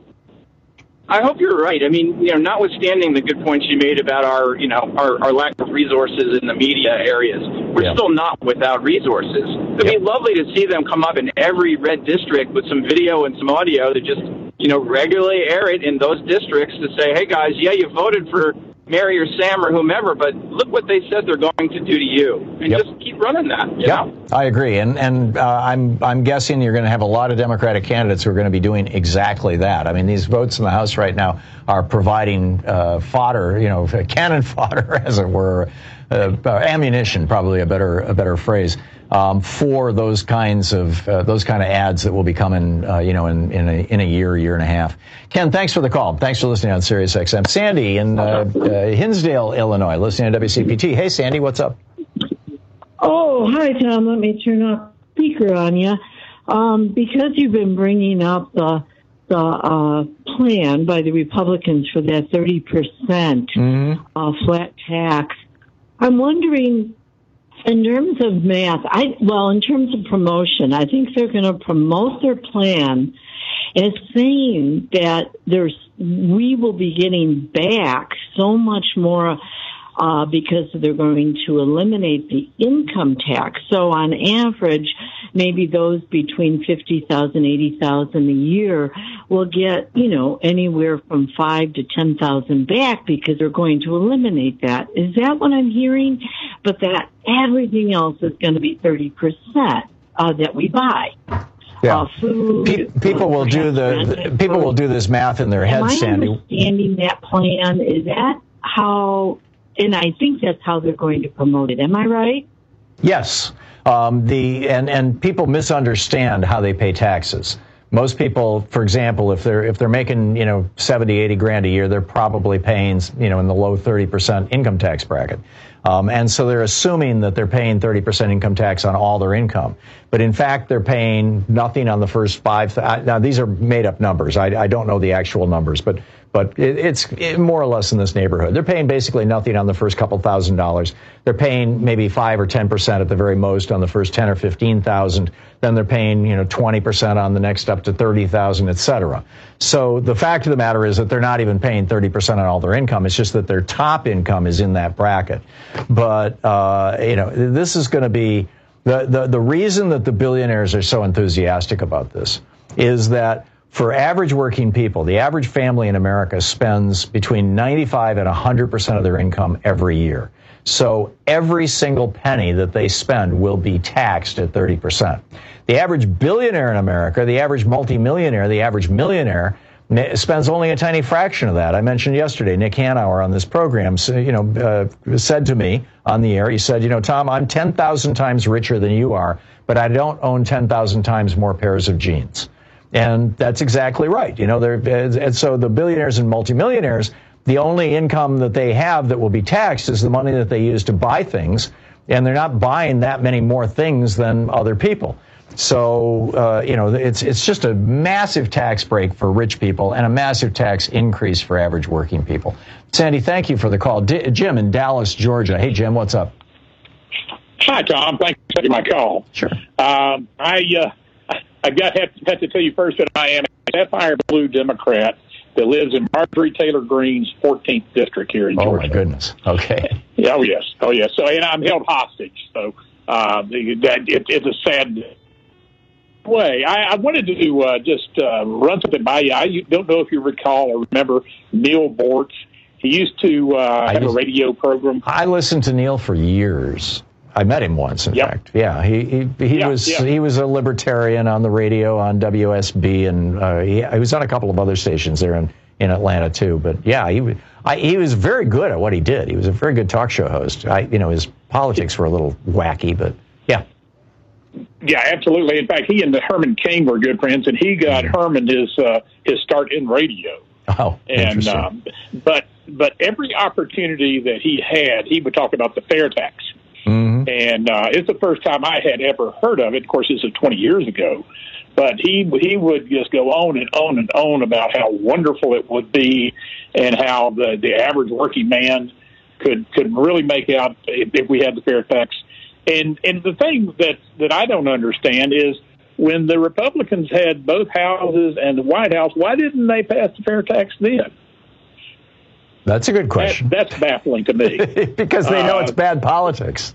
I hope you're right. I mean, you know, notwithstanding the good points you made about our, you know, our, our lack of resources in the media areas, we're yeah. still not without resources. It'd yeah. be lovely to see them come up in every red district with some video and some audio to just, you know, regularly air it in those districts to say, hey, guys, yeah, you voted for Mary or Sam or whomever, but look what they said they're going to do to you. And yep. just keep running that. Yeah, I agree. And and uh, I'm I'm guessing you're going to have a lot of Democratic candidates who are going to be doing exactly that. I mean, these votes in the House right now are providing uh, fodder, you know, cannon fodder, as it were, uh, ammunition, probably a better a better phrase, um, for those kinds of uh, those kind of ads that will be coming, uh, you know, in in a, in a year, year and a half. Ken, thanks for the call. Thanks for listening on Sirius X M. Sandy in uh, uh, Hinsdale, Illinois, listening to W C P T. Hey, Sandy, what's up? Oh, hi, Tom. Let me turn off speaker on you. Um, because you've been bringing up the the uh, plan by the Republicans for that thirty percent mm-hmm. uh, flat tax, I'm wondering, in terms of math, I well, in terms of promotion, I think they're going to promote their plan as saying that there's we will be getting back so much more uh, because they're going to eliminate the income tax. So on average, maybe those between fifty thousand dollars, eighty thousand dollars a year will get, you know, anywhere from five to ten thousand back because they're going to eliminate that. Is that what I'm hearing? But that everything else is going to be thirty percent uh, that we buy. Yeah, uh, food, Pe- people will do the, the people will do this math in their head, Am I Sandy. understanding that plan? Is that how? And I think that's how they're going to promote it. Am I right? Yes. Um, the and and people misunderstand how they pay taxes. Most people, for example, if they're if they're making, you know, seventy, eighty grand a year, they're probably paying, you know, in the low thirty percent income tax bracket. Um, and so they're assuming that they're paying thirty percent income tax on all their income. But in fact, they're paying nothing on the first five. Th- now, these are made up numbers. I, I don't know the actual numbers, but but it, it's it more or less in this neighborhood. They're paying basically nothing on the first couple thousand dollars. They're paying maybe five or ten percent at the very most on the first ten or fifteen thousand. Then they're paying, you know, twenty percent on the next up to thirty thousand, et cetera. So the fact of the matter is that they're not even paying thirty percent on all their income. It's just that their top income is in that bracket. But, uh, you know, this is going to be the, the, the reason that the billionaires are so enthusiastic about this is that for average working people, the average family in America spends between ninety-five and one hundred percent of their income every year. So every single penny that they spend will be taxed at thirty percent. The average billionaire in America, the average multimillionaire, the average millionaire spends only a tiny fraction of that. I mentioned yesterday, Nick Hanauer on this program, you know, uh, said to me on the air, he said, you know, Tom, I'm ten thousand times richer than you are, but I don't own ten thousand times more pairs of jeans. And that's exactly right. You know, they're, and so the billionaires and multimillionaires, the only income that they have that will be taxed is the money that they use to buy things, and they're not buying that many more things than other people. So, uh, you know, it's it's just a massive tax break for rich people and a massive tax increase for average working people. Sandy, thank you for the call. D- Jim in Dallas, Georgia. Hey, Jim, what's up? Hi, Tom. Thanks for taking my call. Sure. Um, I uh, I got have, have to tell you first that I am a sapphire blue Democrat that lives in Marjorie Taylor Greene's fourteenth district here in Georgia. Oh my goodness. Okay. Yeah, oh yes. Oh yes. So, and I'm held hostage. So uh, that it, it's a sad way. I, I wanted to uh, just uh, run something by you. I don't know if you recall or remember Neil Bortz. He used to uh, have used, a radio program. I listened to Neil for years. I met him once, in yep. fact. Yeah, he he, he yeah, was yeah. he was a libertarian on the radio on W S B, and uh, he, he was on a couple of other stations there in, in Atlanta too. But yeah, he I, he was very good at what he did. He was a very good talk show host. I, you know, his politics were a little wacky, but yeah. Yeah, absolutely. In fact, he and Herman Cain were good friends, and he got Herman his uh, his start in radio. Oh, and um, but but every opportunity that he had, he would talk about the fair tax. Mm-hmm. And uh, it's the first time I had ever heard of it. Of course, this is twenty years ago. But he he would just go on and on and on about how wonderful it would be and how the, the average working man could could really make out if, if we had the fair tax. And and the thing that, that I don't understand is when the Republicans had both houses and the White House, why didn't they pass the fair tax then? That's a good question. That, that's baffling to me. Because they know uh, it's bad politics.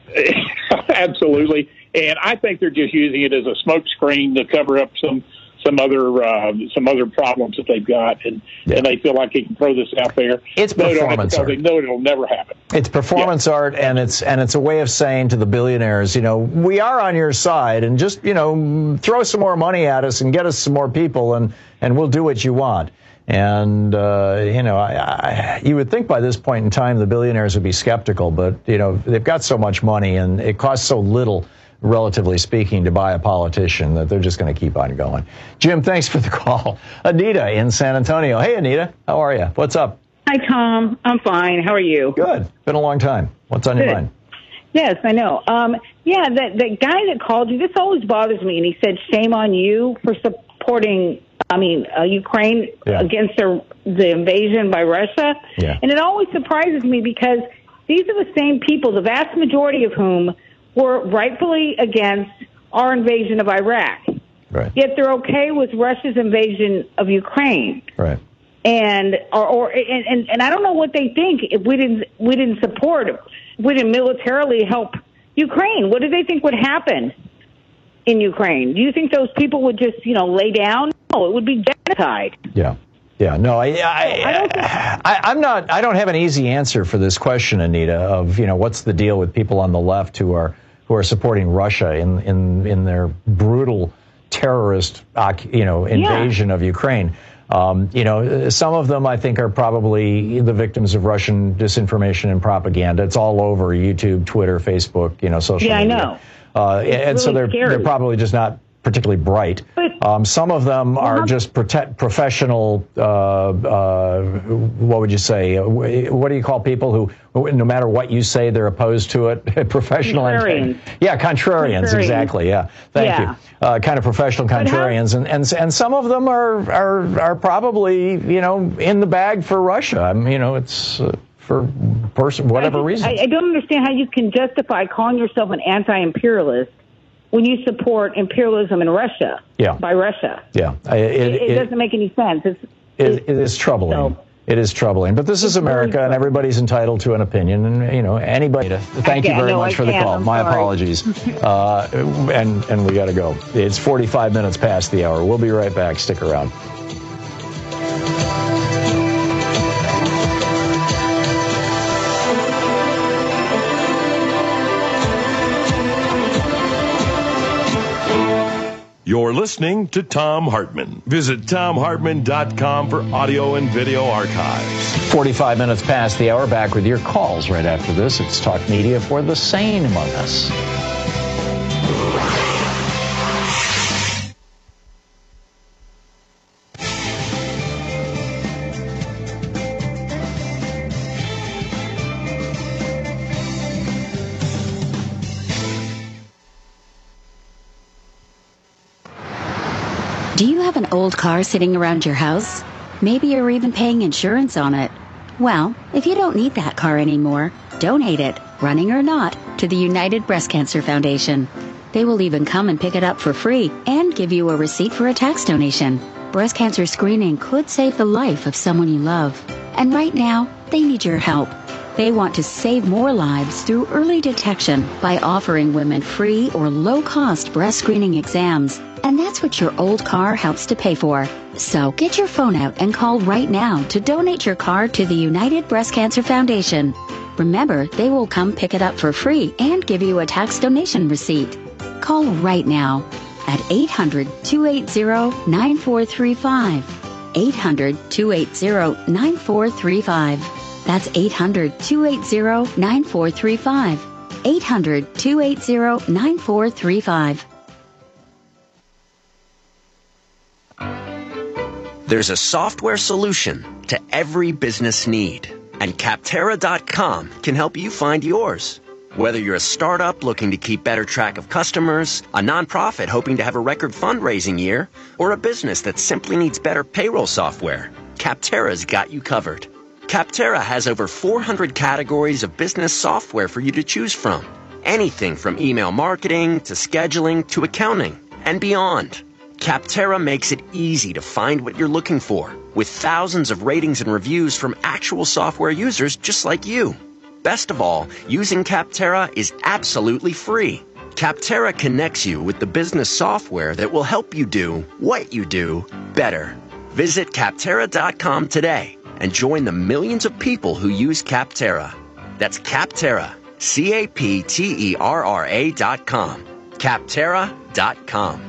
Absolutely. And I think they're just using it as a smokescreen to cover up some some other uh, some other problems that they've got, and, yeah. and they feel like they can throw this out there. It's performance art. They know it'll never happen. It's performance yeah. art, and it's and it's a way of saying to the billionaires, you know, we are on your side, and just, you know, throw some more money at us and get us some more people, and, and we'll do what you want. And, uh, you know, I, I, you would think by this point in time the billionaires would be skeptical, but, you know, they've got so much money and it costs so little, relatively speaking, to buy a politician that they're just going to keep on going. Jim, thanks for the call. Anita in San Antonio. Hey, Anita, how are you? What's up? Hi, Tom. I'm fine. How are you? Good. Been a long time. What's on Good. your mind? Yes, I know. Um, yeah, that, that guy that called you, this always bothers me, and he said, shame on you for supporting I mean, uh, Ukraine yeah. against the, the invasion by Russia. Yeah. And it always surprises me because these are the same people, the vast majority of whom were rightfully against our invasion of Iraq. Right. Yet they're okay with Russia's invasion of Ukraine. Right. And or, or and, and, and I don't know what they think if we didn't we didn't support, we didn't militarily help Ukraine. What do they think would happen in Ukraine? Do you think those people would just, you know, lay down? No, it would be genocide. Yeah. Yeah, no, I, I, I, I, I'm not. I don't have an easy answer for this question, Anita. Of you know, what's the deal with people on the left who are who are supporting Russia in in, in their brutal terrorist, you know, invasion yeah. of Ukraine? Um, you know, some of them I think are probably the victims of Russian disinformation and propaganda. It's all over YouTube, Twitter, Facebook, you know, social yeah, media. I know. Uh, and really so they're scary. they're probably just not particularly bright. Um, some of them are just prote- professional, uh, uh, what would you say? What do you call people who, no matter what you say, they're opposed to it? Professional. Contrarians. Yeah, contrarians, contrarians, exactly, yeah. Thank yeah. you. Uh, kind of professional contrarians. And, and and some of them are, are, are probably, you know, in the bag for Russia. I mean, you know, it's... Uh, for person, whatever I just, reason. I, I don't understand how you can justify calling yourself an anti-imperialist when you support imperialism in Russia, yeah. by Russia. Yeah. It, it, it doesn't make any sense. It's, it, it is troubling. So, it is troubling. But this is America, and everybody's entitled to an opinion. And, you know, anybody. Thank you very no, much I for the can. call. I'm My sorry. apologies. uh, and, and we got to go. It's forty-five minutes past the hour. We'll be right back. Stick around. You're listening to Thom Hartmann. Visit Thom Hartmann dot com for audio and video archives. forty-five minutes past the hour. Back with your calls right after this. It's Talk Media for the sane among us. Do you have an old car sitting around your house? Maybe you're even paying insurance on it. Well, if you don't need that car anymore, donate it, running or not, to the United Breast Cancer Foundation. They will even come and pick it up for free and give you a receipt for a tax donation. Breast cancer screening could save the life of someone you love. And right now, they need your help. They want to save more lives through early detection by offering women free or low-cost breast screening exams. And that's what your old car helps to pay for. So get your phone out and call right now to donate your car to the United Breast Cancer Foundation. Remember, they will come pick it up for free and give you a tax donation receipt. Call right now at eight hundred, two eight zero, nine four three five. eight hundred, two eight zero, nine four three five. That's eight hundred, two eight zero, nine four three five. eight hundred, two eight zero, nine four three five. There's a software solution to every business need, and Capterra dot com can help you find yours. Whether you're a startup looking to keep better track of customers, a nonprofit hoping to have a record fundraising year, or a business that simply needs better payroll software, Capterra's got you covered. Capterra has over four hundred categories of business software for you to choose from. Anything from email marketing to scheduling to accounting and beyond. Capterra makes it easy to find what you're looking for, with thousands of ratings and reviews from actual software users just like you. Best of all, using Capterra is absolutely free. Capterra connects you with the business software that will help you do what you do better. Visit Capterra dot com today and join the millions of people who use Capterra. That's Capterra, C A P T E R R A dot com. Capterra dot com.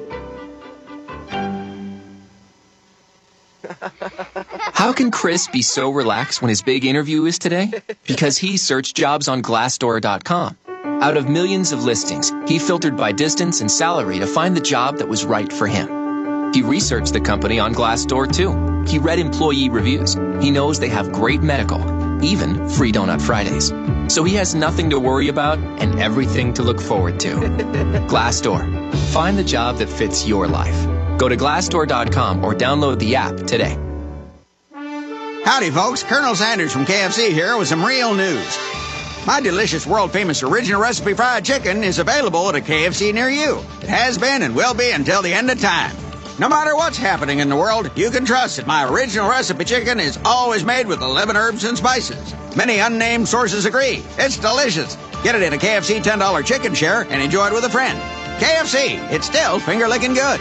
How can Chris be so relaxed when his big interview is today? Because he searched jobs on Glassdoor dot com. Out of millions of listings, he filtered by distance and salary to find the job that was right for him. He researched the company on Glassdoor too. He read employee reviews. He knows they have great medical, even free Donut Fridays. So he has nothing to worry about and everything to look forward to. Glassdoor. Find the job that fits your life. Go to Glassdoor dot com or download the app today. Howdy, folks. Colonel Sanders from K F C here with some real news. My delicious, world-famous original recipe fried chicken is available at a K F C near you. It has been and will be until the end of time. No matter what's happening in the world, you can trust that my original recipe chicken is always made with eleven herbs and spices. Many unnamed sources agree. It's delicious. Get it in a K F C ten dollar chicken share and enjoy it with a friend. K F C, it's still finger-licking good.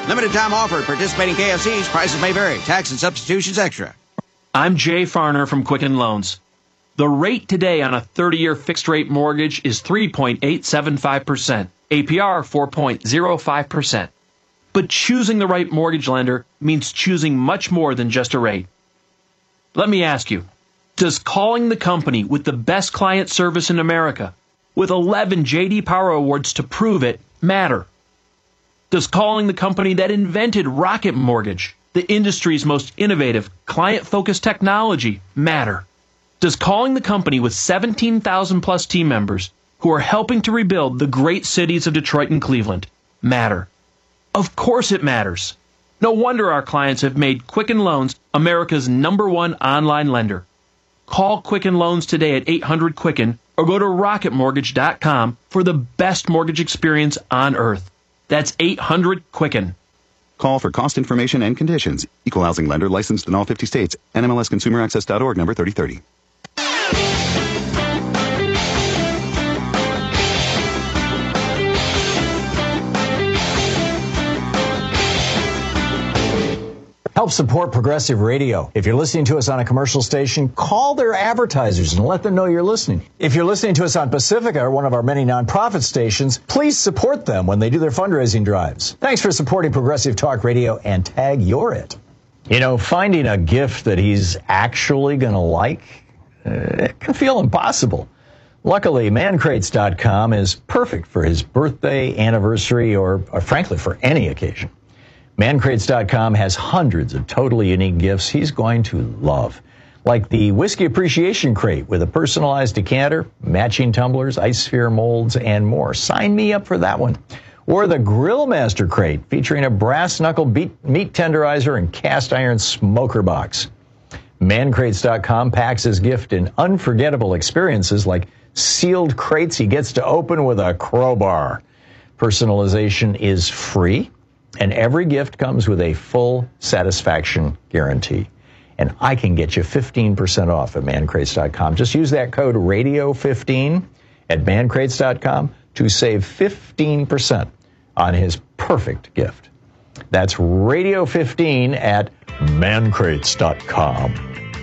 Limited time offer at participating K F Cs. Prices may vary. Tax and substitutions extra. I'm Jay Farner from Quicken Loans. The rate today on a thirty-year fixed-rate mortgage is three point eight seven five percent. A P R four point zero five percent. But choosing the right mortgage lender means choosing much more than just a rate. Let me ask you, does calling the company with the best client service in America, with eleven J D Power Awards to prove it, matter? Does calling the company that invented Rocket Mortgage, the industry's most innovative, client-focused technology, matter? Does calling the company with seventeen thousand plus team members who are helping to rebuild the great cities of Detroit and Cleveland matter? Of course it matters. No wonder our clients have made Quicken Loans America's number one online lender. Call Quicken Loans today at eight hundred Quicken or go to rocket mortgage dot com for the best mortgage experience on earth. That's eight hundred Quicken. Call for cost information and conditions. Equal housing lender licensed in all fifty states. N M L S consumer access dot org number thirty thirty. Help support Progressive Radio. If you're listening to us on a commercial station, call their advertisers and let them know you're listening. If you're listening to us on Pacifica, one of our many nonprofit stations, please support them when they do their fundraising drives. Thanks for supporting Progressive Talk Radio and tag You're It. You know, finding a gift that he's actually going to like, uh, it can feel impossible. Luckily, man crates dot com is perfect for his birthday, anniversary, or, or frankly, for any occasion. man crates dot com has hundreds of totally unique gifts he's going to love, like the Whiskey Appreciation Crate with a personalized decanter, matching tumblers, ice sphere molds, and more. Sign me up for that one. Or the Grill Master Crate, featuring a brass knuckle meat tenderizer and cast iron smoker box. man crates dot com packs his gift in unforgettable experiences like sealed crates he gets to open with a crowbar. Personalization is free, and every gift comes with a full satisfaction guarantee. And I can get you fifteen percent off at man crates dot com. Just use that code radio fifteen at man crates dot com to save fifteen percent on his perfect gift. That's radio fifteen at man crates dot com.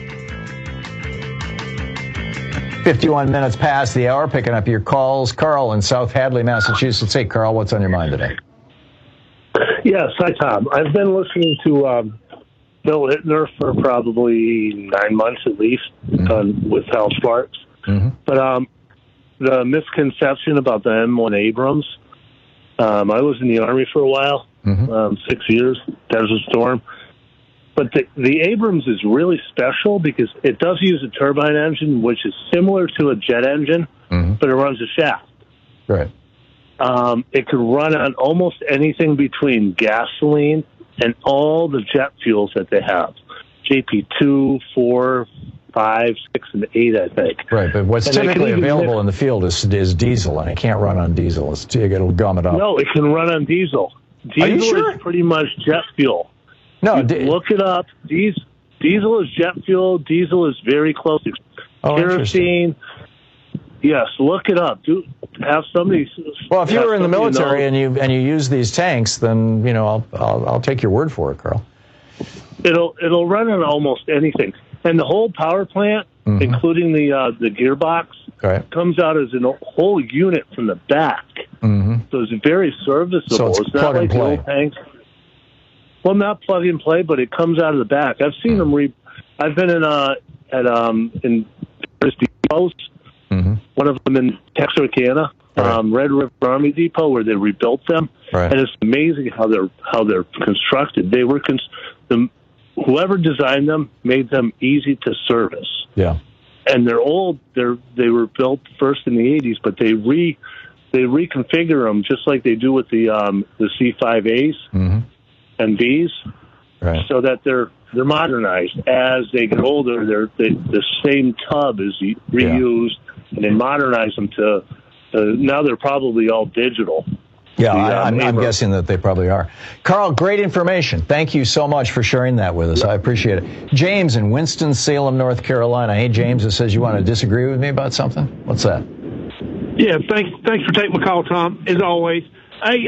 fifty-one minutes past the hour, picking up your calls. Carl in South Hadley, Massachusetts. Hey, Carl, what's on your mind today? Yes, hi, Tom. I've been listening to um, Bill Ittner for probably nine months at least mm-hmm. on, with Hal Sparks. Mm-hmm. But um, the misconception about the M one Abrams, um, I was in the Army for a while, mm-hmm. um, six years, Desert Storm. But the, the Abrams is really special because it does use a turbine engine, which is similar to a jet engine, mm-hmm. but it runs a shaft. Right. Um, it could run on almost anything between gasoline and all the jet fuels that they have. J P two, four, five, six, and eight, I think. Right, but what's and typically available mix, in the field is is diesel, and it can't run on diesel. It's, it'll gum it up. No, it can run on diesel. Diesel Are you sure? is pretty much jet fuel. No, d- look it up. Diesel, diesel is jet fuel. Diesel is very close to oh, kerosene. Yes, look it up. Do have somebody. Well, if you were in the military and you and you use these tanks, then you know I'll, I'll I'll take your word for it, Carl. It'll it'll run on almost anything, and the whole power plant, mm-hmm. including the uh, the gearbox, right. comes out as a whole unit from the back. Mm-hmm. So it's very serviceable. So it's, it's plug not like and play. the old tanks. Well, not plug and play, but it comes out of the back. I've seen mm-hmm. them. Re- I've been in uh at um in depots. Mm-hmm. One of them in Texarkana, right. um, Red River Army Depot, where they rebuilt them, right. and it's amazing how they're how they're constructed. They were cons- the, whoever designed them made them easy to service. Yeah, and they're old. They're they were built first in the eighties, but they re they reconfigure them just like they do with the um, the C five A's mm-hmm. and B's, right. so that they're they're modernized as they get older. They're they, the same tub is reused. Yeah. And they modernize them to, uh, now they're probably all digital. Yeah, the, I, um, I'm, I'm guessing that they probably are. Carl, great information. Thank you so much for sharing that with us. I appreciate it. James in Winston-Salem, North Carolina. Hey, James, it says you want to disagree with me about something? What's that? Yeah, thanks, thanks for taking my call, Tom, as always. Hey, uh,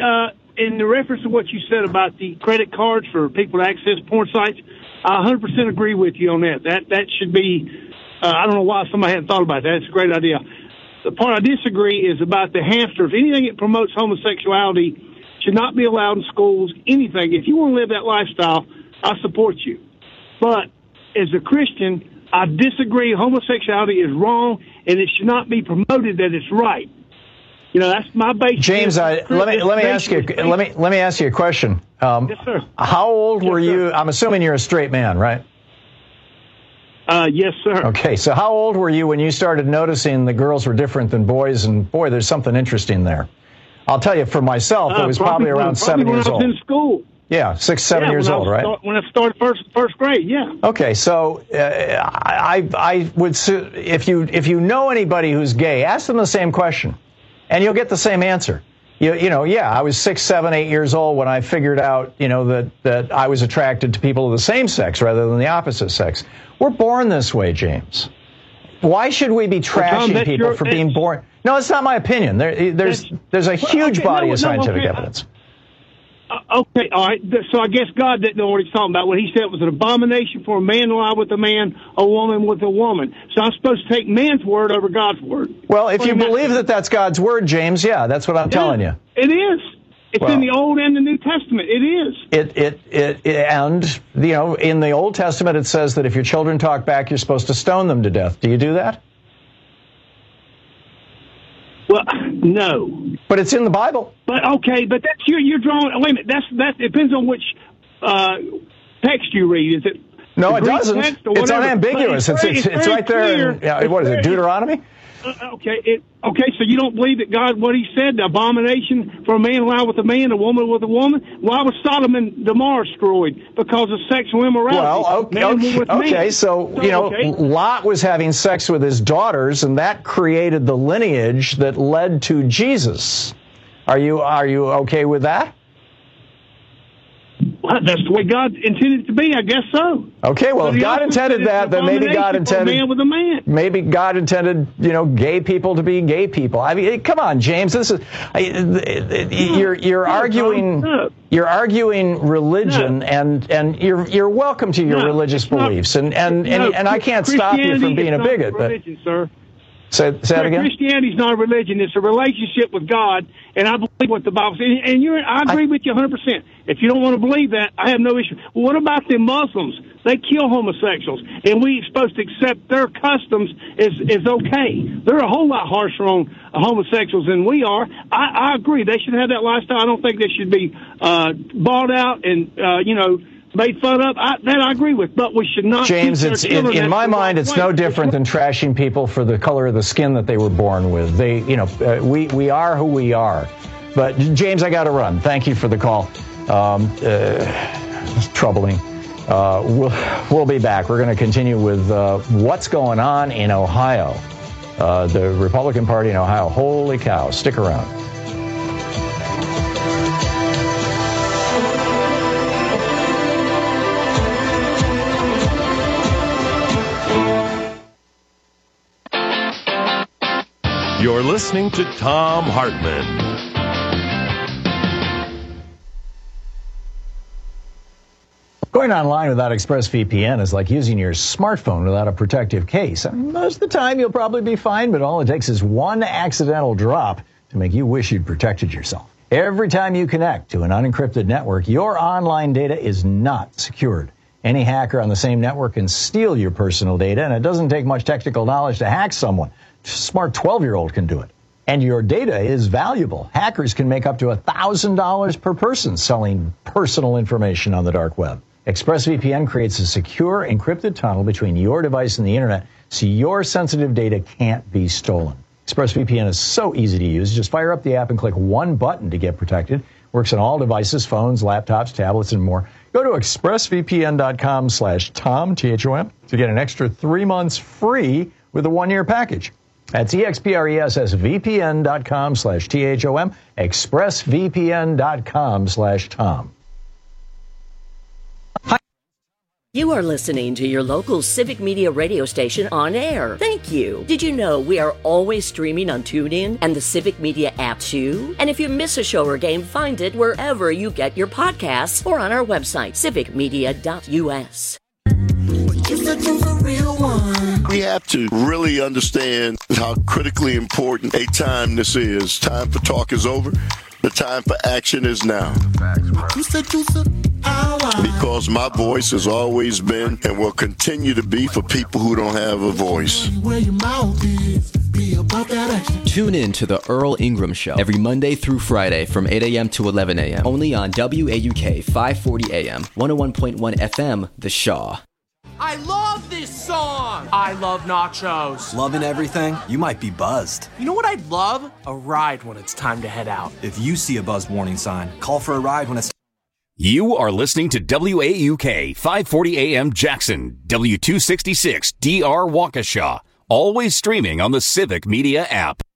in the reference to what you said about the credit cards for people to access porn sites, I one hundred percent agree with you on that. That that should be. Uh, I don't know why somebody hadn't thought about that. It's a great idea. The part I disagree is about the hamsters. Anything that promotes homosexuality should not be allowed in schools. Anything. If you want to live that lifestyle, I support you. But as a Christian, I disagree. Homosexuality is wrong, and it should not be promoted that it's right. You know, that's my base. James, I, let me let me ask you let me let me ask you a question. Um, yes, sir. How old yes, were sir. you? I'm assuming you're a straight man, right? Uh, yes, sir. Okay, so how old were you when you started noticing the girls were different than boys? And boy, there's something interesting there. I'll tell you, for myself, uh, it was probably, probably around probably seven when years I was old. In school. Yeah, six, seven yeah, years old, right? Start, when I started first first grade, yeah. Okay, so uh, I I would if you if you know anybody who's gay, ask them the same question, and you'll get the same answer. You you know, yeah, I was six, seven, eight years old when I figured out, you know, that that I was attracted to people of the same sex rather than the opposite sex. We're born this way, James. Why should we be trashing well, Tom, people your, for being born? No, it's not my opinion. There, there's there's a huge okay, body no, of scientific no, okay. evidence. Uh, okay, all right. So I guess God didn't know what he's talking about when he said it was an abomination for a man to lie with a man, a woman with a woman. So I'm supposed to take man's word over God's word. Well, if what you believe that that's God's word, James, yeah, that's what I'm yeah, telling you. It is. It's well, in the Old and the New Testament. It is. It, it, it, it, and, you know, in the Old Testament it says that if your children talk back, you're supposed to stone them to death. Do you do that? Well, no. But it's in the Bible. But okay, but that's you're you're drawing. Wait a minute. That's that depends on which uh, text you read. Is it? No, it doesn't. It's unambiguous. It's it's, it's, it's right there. In, yeah, what is it? Deuteronomy. Uh, okay. It, okay. So you don't believe that God, what He said, the abomination for a man to lie with a man, a woman with a woman. Why was Sodom and Gomorrah destroyed? Because of sexual immorality. Well, okay. Okay, okay. So, so you know, okay. Lot was having sex with his daughters, and that created the lineage that led to Jesus. Are you are you okay with that? Well, that's the way God intended it to be, I guess so. Okay, well, if God intended that, then maybe God intended man with a man. Maybe God intended, you know, gay people to be gay people. I mean, come on, James. This is you're you're arguing you're arguing religion, no. and and you're you're welcome to your no, religious beliefs, not, and and and, no, and I can't stop you from being a bigot. Religion, but sir. Say, say that again? Christianity is not a religion. It's a relationship with God, and I believe what the Bible says. And you're, I agree I, with you one hundred percent. If you don't want to believe that, I have no issue. Well, what about the Muslims? They kill homosexuals, and we're supposed to accept their customs as, as okay. They're a whole lot harsher on homosexuals than we are. I, I agree. They should have that lifestyle. I don't think they should be uh, bought out and, uh, you know, made fun of. I, that I agree with, but we should not. James, it's in, in my mind, it's no different than trashing people for the color of the skin that they were born with. They, you know, uh, we we are who we are. But James, I got to run. Thank you for the call. Um, uh, it's troubling. Uh, we'll we'll be back. We're going to continue with uh, what's going on in Ohio. Uh, the Republican Party in Ohio. Holy cow! Stick around. You're listening to Thom Hartmann. Going online without ExpressVPN is like using your smartphone without a protective case. I mean, most of the time you'll probably be fine, but all it takes is one accidental drop to make you wish you'd protected yourself. Every time you connect to an unencrypted network, your online data is not secured. Any hacker on the same network can steal your personal data, and it doesn't take much technical knowledge to hack someone. A smart twelve-year-old can do it. And your data is valuable. Hackers can make up to one thousand dollars per person selling personal information on the dark web. ExpressVPN creates a secure, encrypted tunnel between your device and the internet so your sensitive data can't be stolen. ExpressVPN is so easy to use. Just fire up the app and click one button to get protected. Works on all devices, phones, laptops, tablets, and more. Go to expressvpn.com slash Tom, T H O M, to get an extra three months free with a one-year package. That's expressvpn.com slash T H O M, expressvpn.com slash Tom. You are listening to your local Civic Media radio station on air. Thank you. Did you know we are always streaming on TuneIn and the Civic Media app too? And if you miss a show or game, find it wherever you get your podcasts or on our website, civic media dot u s. We have to really understand how critically important a time this is. Time for talk is over. The time for action is now. Because my voice has always been and will continue to be for people who don't have a voice. Tune in to The Earl Ingram Show every Monday through Friday from eight a.m. to eleven a.m. only on W A U K five forty A M, one oh one point one F M, The Shaw. I love this song! I love nachos. Loving everything? You might be buzzed. You know what I'd love? A ride when it's time to head out. If you see a buzz warning sign, call for a ride when it's... You are listening to W A U K five forty A M Jackson, W two sixty-six D R Waukesha. Always streaming on the Civic Media app.